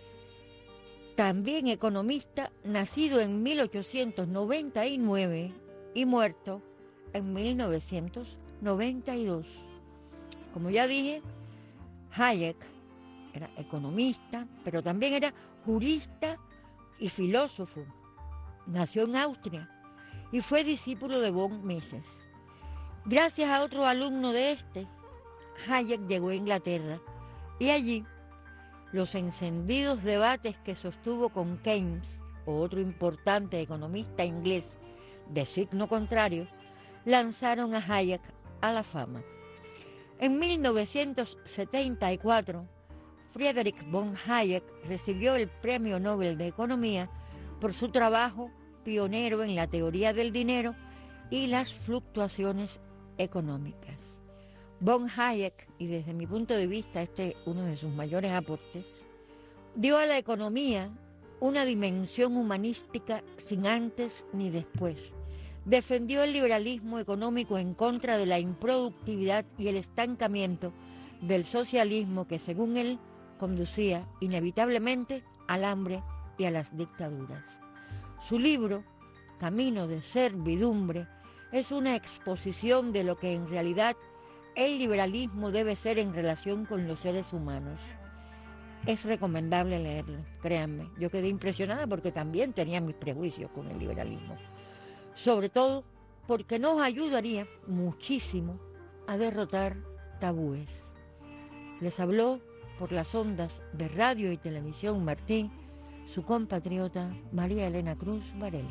también economista, nacido en mil ochocientos noventa y nueve y muerto en mil novecientos noventa y dos. Como ya dije, Hayek era economista, pero también era jurista y filósofo. Nació en Austria y fue discípulo de von Mises. Gracias a otro alumno de este, Hayek llegó a Inglaterra y allí los encendidos debates que sostuvo con Keynes, otro importante economista inglés de signo contrario, lanzaron a Hayek a la fama. En mil novecientos setenta y cuatro, Friedrich von Hayek recibió el Premio Nobel de Economía por su trabajo pionero en la teoría del dinero y las fluctuaciones económicas. Von Hayek, y desde mi punto de vista este es uno de sus mayores aportes, dio a la economía una dimensión humanística sin antes ni después. Defendió el liberalismo económico en contra de la improductividad y el estancamiento del socialismo que, según él, conducía inevitablemente al hambre y a las dictaduras. Su libro, Camino de Servidumbre, es una exposición de lo que en realidad el liberalismo debe ser en relación con los seres humanos. Es recomendable leerlo, créanme. Yo quedé impresionada porque también tenía mis prejuicios con el liberalismo. Sobre todo porque nos ayudaría muchísimo a derrotar tabúes. Les habló por las ondas de radio y televisión Martí, su compatriota María Elena Cruz Varela.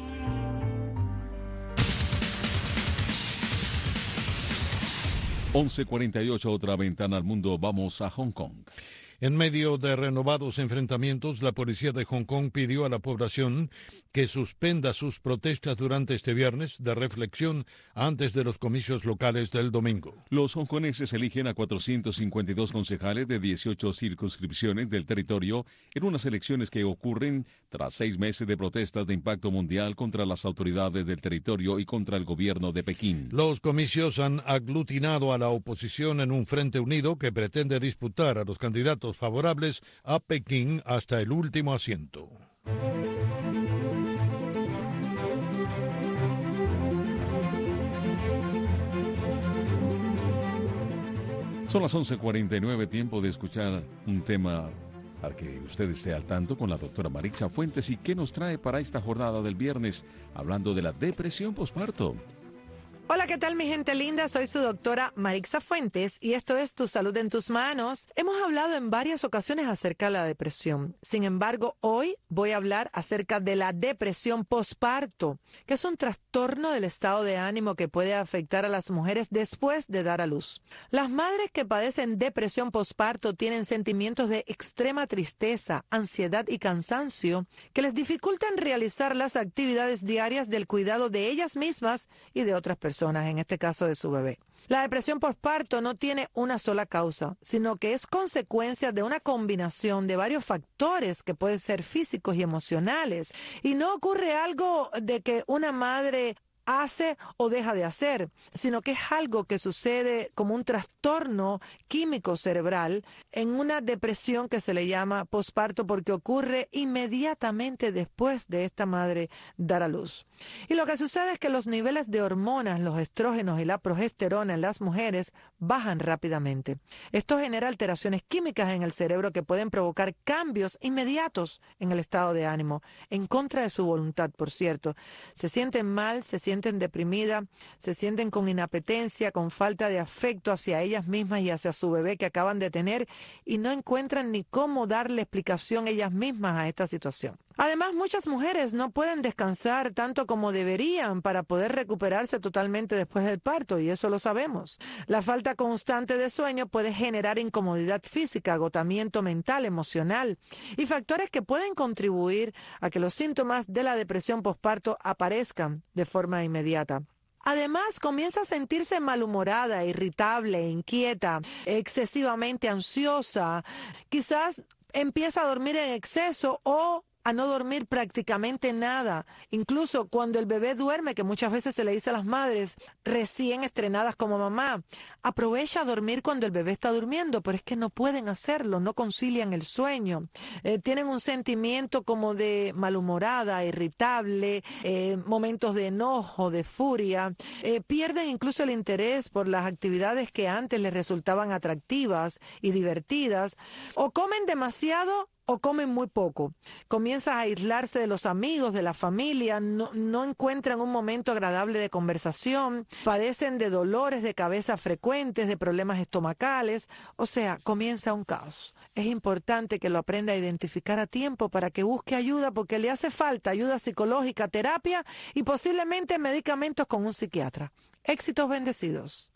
once cuarenta y ocho, otra ventana al mundo. Vamos a Hong Kong. En medio de renovados enfrentamientos, la policía de Hong Kong pidió a la población que suspenda sus protestas durante este viernes de reflexión antes de los comicios locales del domingo. Los hongkoneses eligen a cuatrocientos cincuenta y dos concejales de dieciocho circunscripciones del territorio en unas elecciones que ocurren tras seis meses de protestas de impacto mundial contra las autoridades del territorio y contra el gobierno de Pekín. Los comicios han aglutinado a la oposición en un frente unido que pretende disputar a los candidatos favorables a Pekín hasta el último asiento. Son las once cuarenta y nueve, tiempo de escuchar un tema para que usted esté al tanto con la doctora Marixa Fuentes. ¿Y qué nos trae para esta jornada del viernes? Hablando de la depresión posparto. Hola, ¿qué tal mi gente linda? Soy su doctora Marixa Fuentes y esto es Tu Salud en Tus Manos. Hemos hablado en varias ocasiones acerca de la depresión. Sin embargo, hoy voy a hablar acerca de la depresión posparto, que es un trastorno del estado de ánimo que puede afectar a las mujeres después de dar a luz. Las madres que padecen depresión posparto tienen sentimientos de extrema tristeza, ansiedad y cansancio que les dificultan realizar las actividades diarias del cuidado de ellas mismas y de otras personas. En este caso de su bebé. La depresión posparto no tiene una sola causa, sino que es consecuencia de una combinación de varios factores que pueden ser físicos y emocionales. Y no ocurre algo de que una madre hace o deja de hacer, sino que es algo que sucede como un trastorno químico cerebral en una depresión que se le llama posparto porque ocurre inmediatamente después de esta madre dar a luz. Y lo que sucede es que los niveles de hormonas, los estrógenos y la progesterona en las mujeres bajan rápidamente. Esto genera alteraciones químicas en el cerebro que pueden provocar cambios inmediatos en el estado de ánimo, en contra de su voluntad, por cierto. Se sienten mal, se sienten sienten deprimidas, se sienten con inapetencia, con falta de afecto hacia ellas mismas y hacia su bebé que acaban de tener y no encuentran ni cómo darle explicación ellas mismas a esta situación. Además, muchas mujeres no pueden descansar tanto como deberían para poder recuperarse totalmente después del parto, y eso lo sabemos. La falta constante de sueño puede generar incomodidad física, agotamiento mental, emocional y factores que pueden contribuir a que los síntomas de la depresión posparto aparezcan de forma inmediata. Además, comienza a sentirse malhumorada, irritable, inquieta, excesivamente ansiosa. Quizás empieza a dormir en exceso o a no dormir prácticamente nada. Incluso cuando el bebé duerme, que muchas veces se le dice a las madres recién estrenadas como mamá, aprovecha a dormir cuando el bebé está durmiendo, pero es que no pueden hacerlo, no concilian el sueño. Eh, tienen un sentimiento como de malhumorada, irritable, eh, momentos de enojo, de furia. Eh, pierden incluso el interés por las actividades que antes les resultaban atractivas y divertidas, o comen demasiado o comen muy poco. Comienzan a aislarse de los amigos, de la familia, no, no encuentran un momento agradable de conversación, padecen de dolores de cabeza frecuentes, de problemas estomacales, o sea, comienza un caos. Es importante que lo aprenda a identificar a tiempo para que busque ayuda porque le hace falta ayuda psicológica, terapia y posiblemente medicamentos con un psiquiatra. Éxitos bendecidos.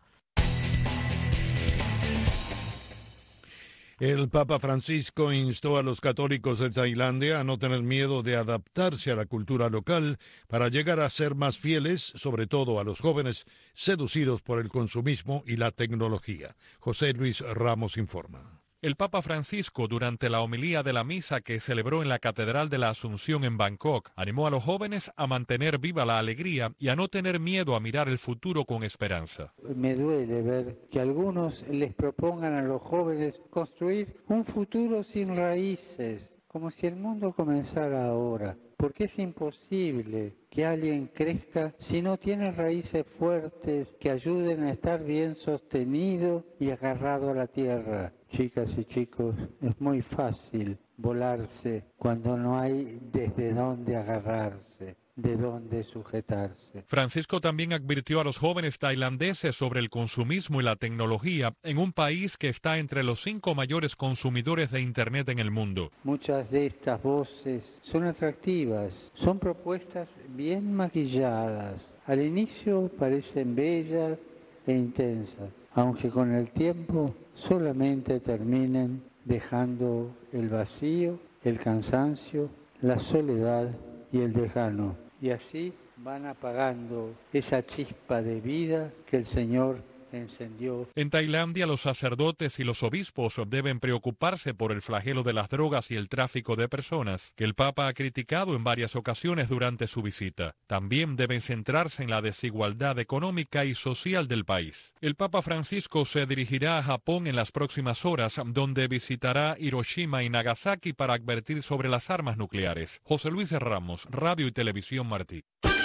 El Papa Francisco instó a los católicos de Tailandia a no tener miedo de adaptarse a la cultura local para llegar a ser más fieles, sobre todo a los jóvenes seducidos por el consumismo y la tecnología. José Luis Ramos informa. El Papa Francisco, durante la homilía de la misa que celebró en la Catedral de la Asunción en Bangkok, animó a los jóvenes a mantener viva la alegría y a no tener miedo a mirar el futuro con esperanza. Me duele ver que algunos les propongan a los jóvenes construir un futuro sin raíces, como si el mundo comenzara ahora. Porque es imposible que alguien crezca si no tiene raíces fuertes que ayuden a estar bien sostenido y agarrado a la tierra. Chicas y chicos, es muy fácil volarse cuando no hay desde dónde agarrarse, de dónde sujetarse. Francisco también advirtió a los jóvenes tailandeses sobre el consumismo y la tecnología en un país que está entre los cinco mayores consumidores de Internet en el mundo. Muchas de estas voces son atractivas, son propuestas bien maquilladas. Al inicio parecen bellas e intensas, aunque con el tiempo solamente terminen dejando el vacío, el cansancio, la soledad y el desgano. Y así van apagando esa chispa de vida que el Señor encendió. En Tailandia, los sacerdotes y los obispos deben preocuparse por el flagelo de las drogas y el tráfico de personas, que el Papa ha criticado en varias ocasiones durante su visita. También deben centrarse en la desigualdad económica y social del país. El Papa Francisco se dirigirá a Japón en las próximas horas, donde visitará Hiroshima y Nagasaki para advertir sobre las armas nucleares. José Luis Ramos, Radio y Televisión Martí.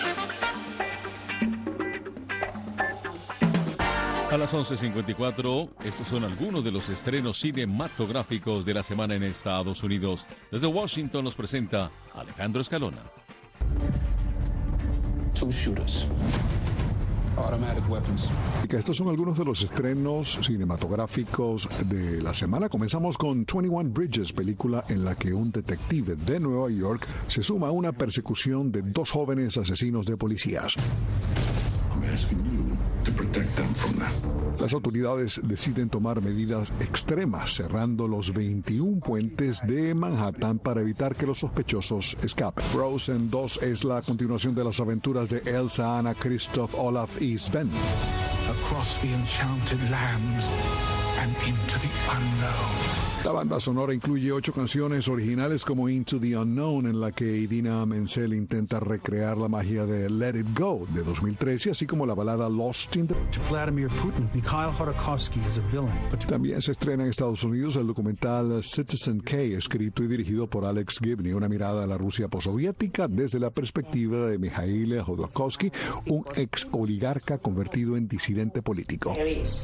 A las once cincuenta y cuatro, estos son algunos de los estrenos cinematográficos de la semana en Estados Unidos. Desde Washington nos presenta Alejandro Escalona. Two shooters. automatic weapons. Y que estos son algunos de los estrenos cinematográficos de la semana. Comenzamos con veintiuno Bridges, película en la que un detective de Nueva York se suma a una persecución de dos jóvenes asesinos de policías. Las autoridades deciden tomar medidas extremas, cerrando los veintiún puentes de Manhattan para evitar que los sospechosos escapen. Frozen dos es la continuación de las aventuras de Elsa, Anna, Kristoff, Olaf y Sven. Across the enchanted lands and into the unknown. La banda sonora incluye ocho canciones originales como Into the Unknown, en la que Idina Menzel intenta recrear la magia de Let It Go de dos mil trece, así como la balada Lost in the... To Vladimir Putin, Mikhail Khodorkovsky is a villain. But... También se estrena en Estados Unidos el documental Citizen K, escrito y dirigido por Alex Gibney, una mirada a la Rusia postsoviética desde la perspectiva de Mikhail Khodorkovsky, un ex oligarca convertido en disidente político.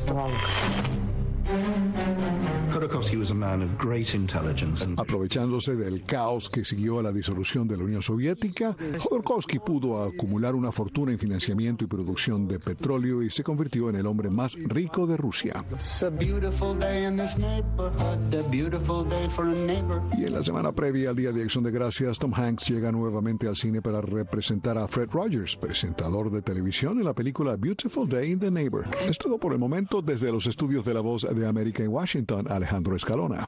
Khodorkovsky was a man of great intelligence. Aprovechándose del caos que siguió a la disolución de la Unión Soviética, Khodorkovsky pudo acumular una fortuna en financiamiento y producción de petróleo y se convirtió en el hombre más rico de Rusia. Y en la semana previa al Día de Acción de Gracias, Tom Hanks llega nuevamente al cine para representar a Fred Rogers, presentador de televisión en la película Beautiful Day in the Neighborhood. Es todo por el momento desde los estudios de La Voz de América en Washington, Alejandro Escalona.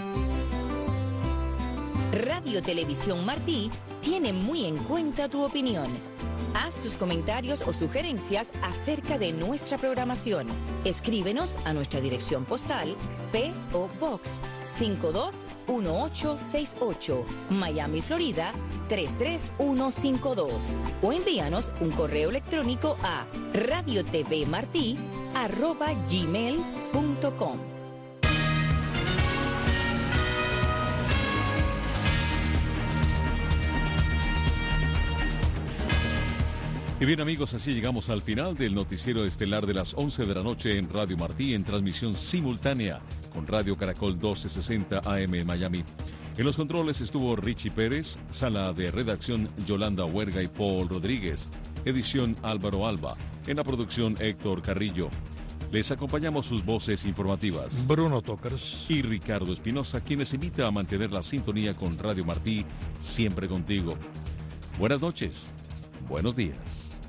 Radio Televisión Martí tiene muy en cuenta tu opinión. Haz tus comentarios o sugerencias acerca de nuestra programación. Escríbenos a nuestra dirección postal P O Box cinco dos uno ocho seis ocho, Miami, Florida tres tres uno cinco dos, o envíanos un correo electrónico a radiotvmartí arroba gmail punto com. Y bien, amigos, así llegamos al final del noticiero estelar de las once de la noche en Radio Martí, en transmisión simultánea con Radio Caracol doce sesenta A M en Miami. En los controles estuvo Richie Pérez, sala de redacción Yolanda Huerga y Paul Rodríguez, edición Álvaro Alba, en la producción Héctor Carrillo. Les acompañamos sus voces informativas, Bruno Tokers y Ricardo Espinosa, quienes invita a mantener la sintonía con Radio Martí, siempre contigo. Buenas noches, buenos días.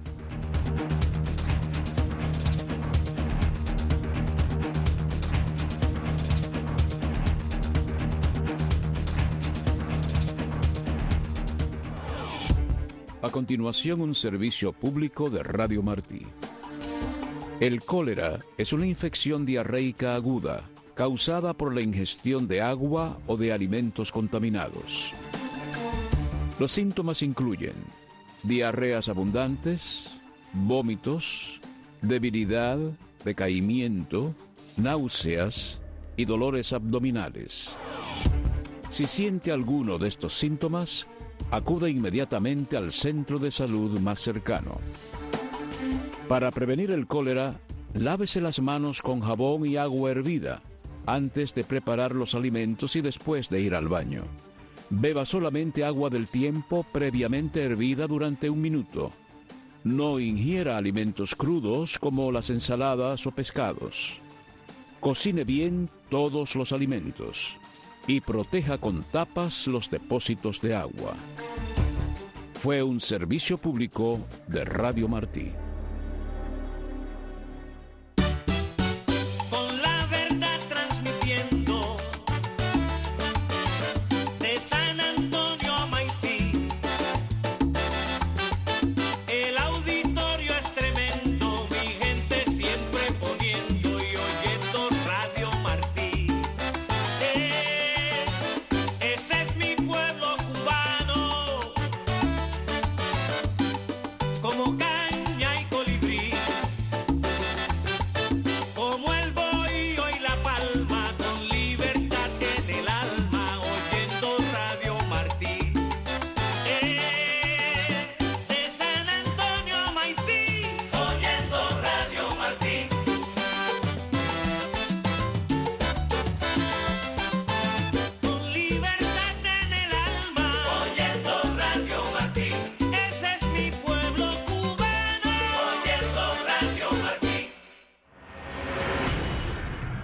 A continuación, un servicio público de Radio Martí. El cólera es una infección diarreica aguda causada por la ingestión de agua o de alimentos contaminados. Los síntomas incluyen diarreas abundantes, vómitos, debilidad, decaimiento, náuseas y dolores abdominales. Si siente alguno de estos síntomas, acuda inmediatamente al centro de salud más cercano. Para prevenir el cólera, lávese las manos con jabón y agua hervida antes de preparar los alimentos y después de ir al baño. Beba solamente agua del tiempo previamente hervida durante un minuto. No ingiera alimentos crudos como las ensaladas o pescados. Cocine bien todos los alimentos y proteja con tapas los depósitos de agua. Fue un servicio público de Radio Martí. Como caña y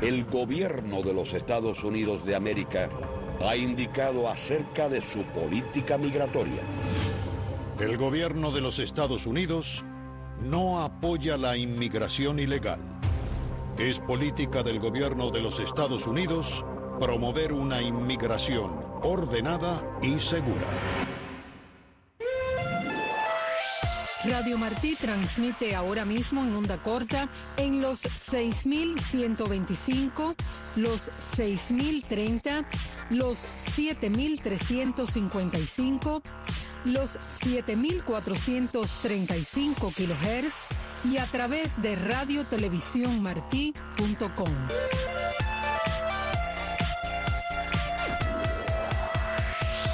el gobierno de los Estados Unidos de América ha indicado acerca de su política migratoria. El gobierno de los Estados Unidos no apoya la inmigración ilegal. Es política del gobierno de los Estados Unidos promover una inmigración ordenada y segura. Radio Martí transmite ahora mismo en onda corta en los seis mil ciento veinticinco, los seis mil treinta, los siete mil trescientos cincuenta y cinco, los siete mil cuatrocientos treinta y cinco kilohertz y a través de radio televisión martí punto com.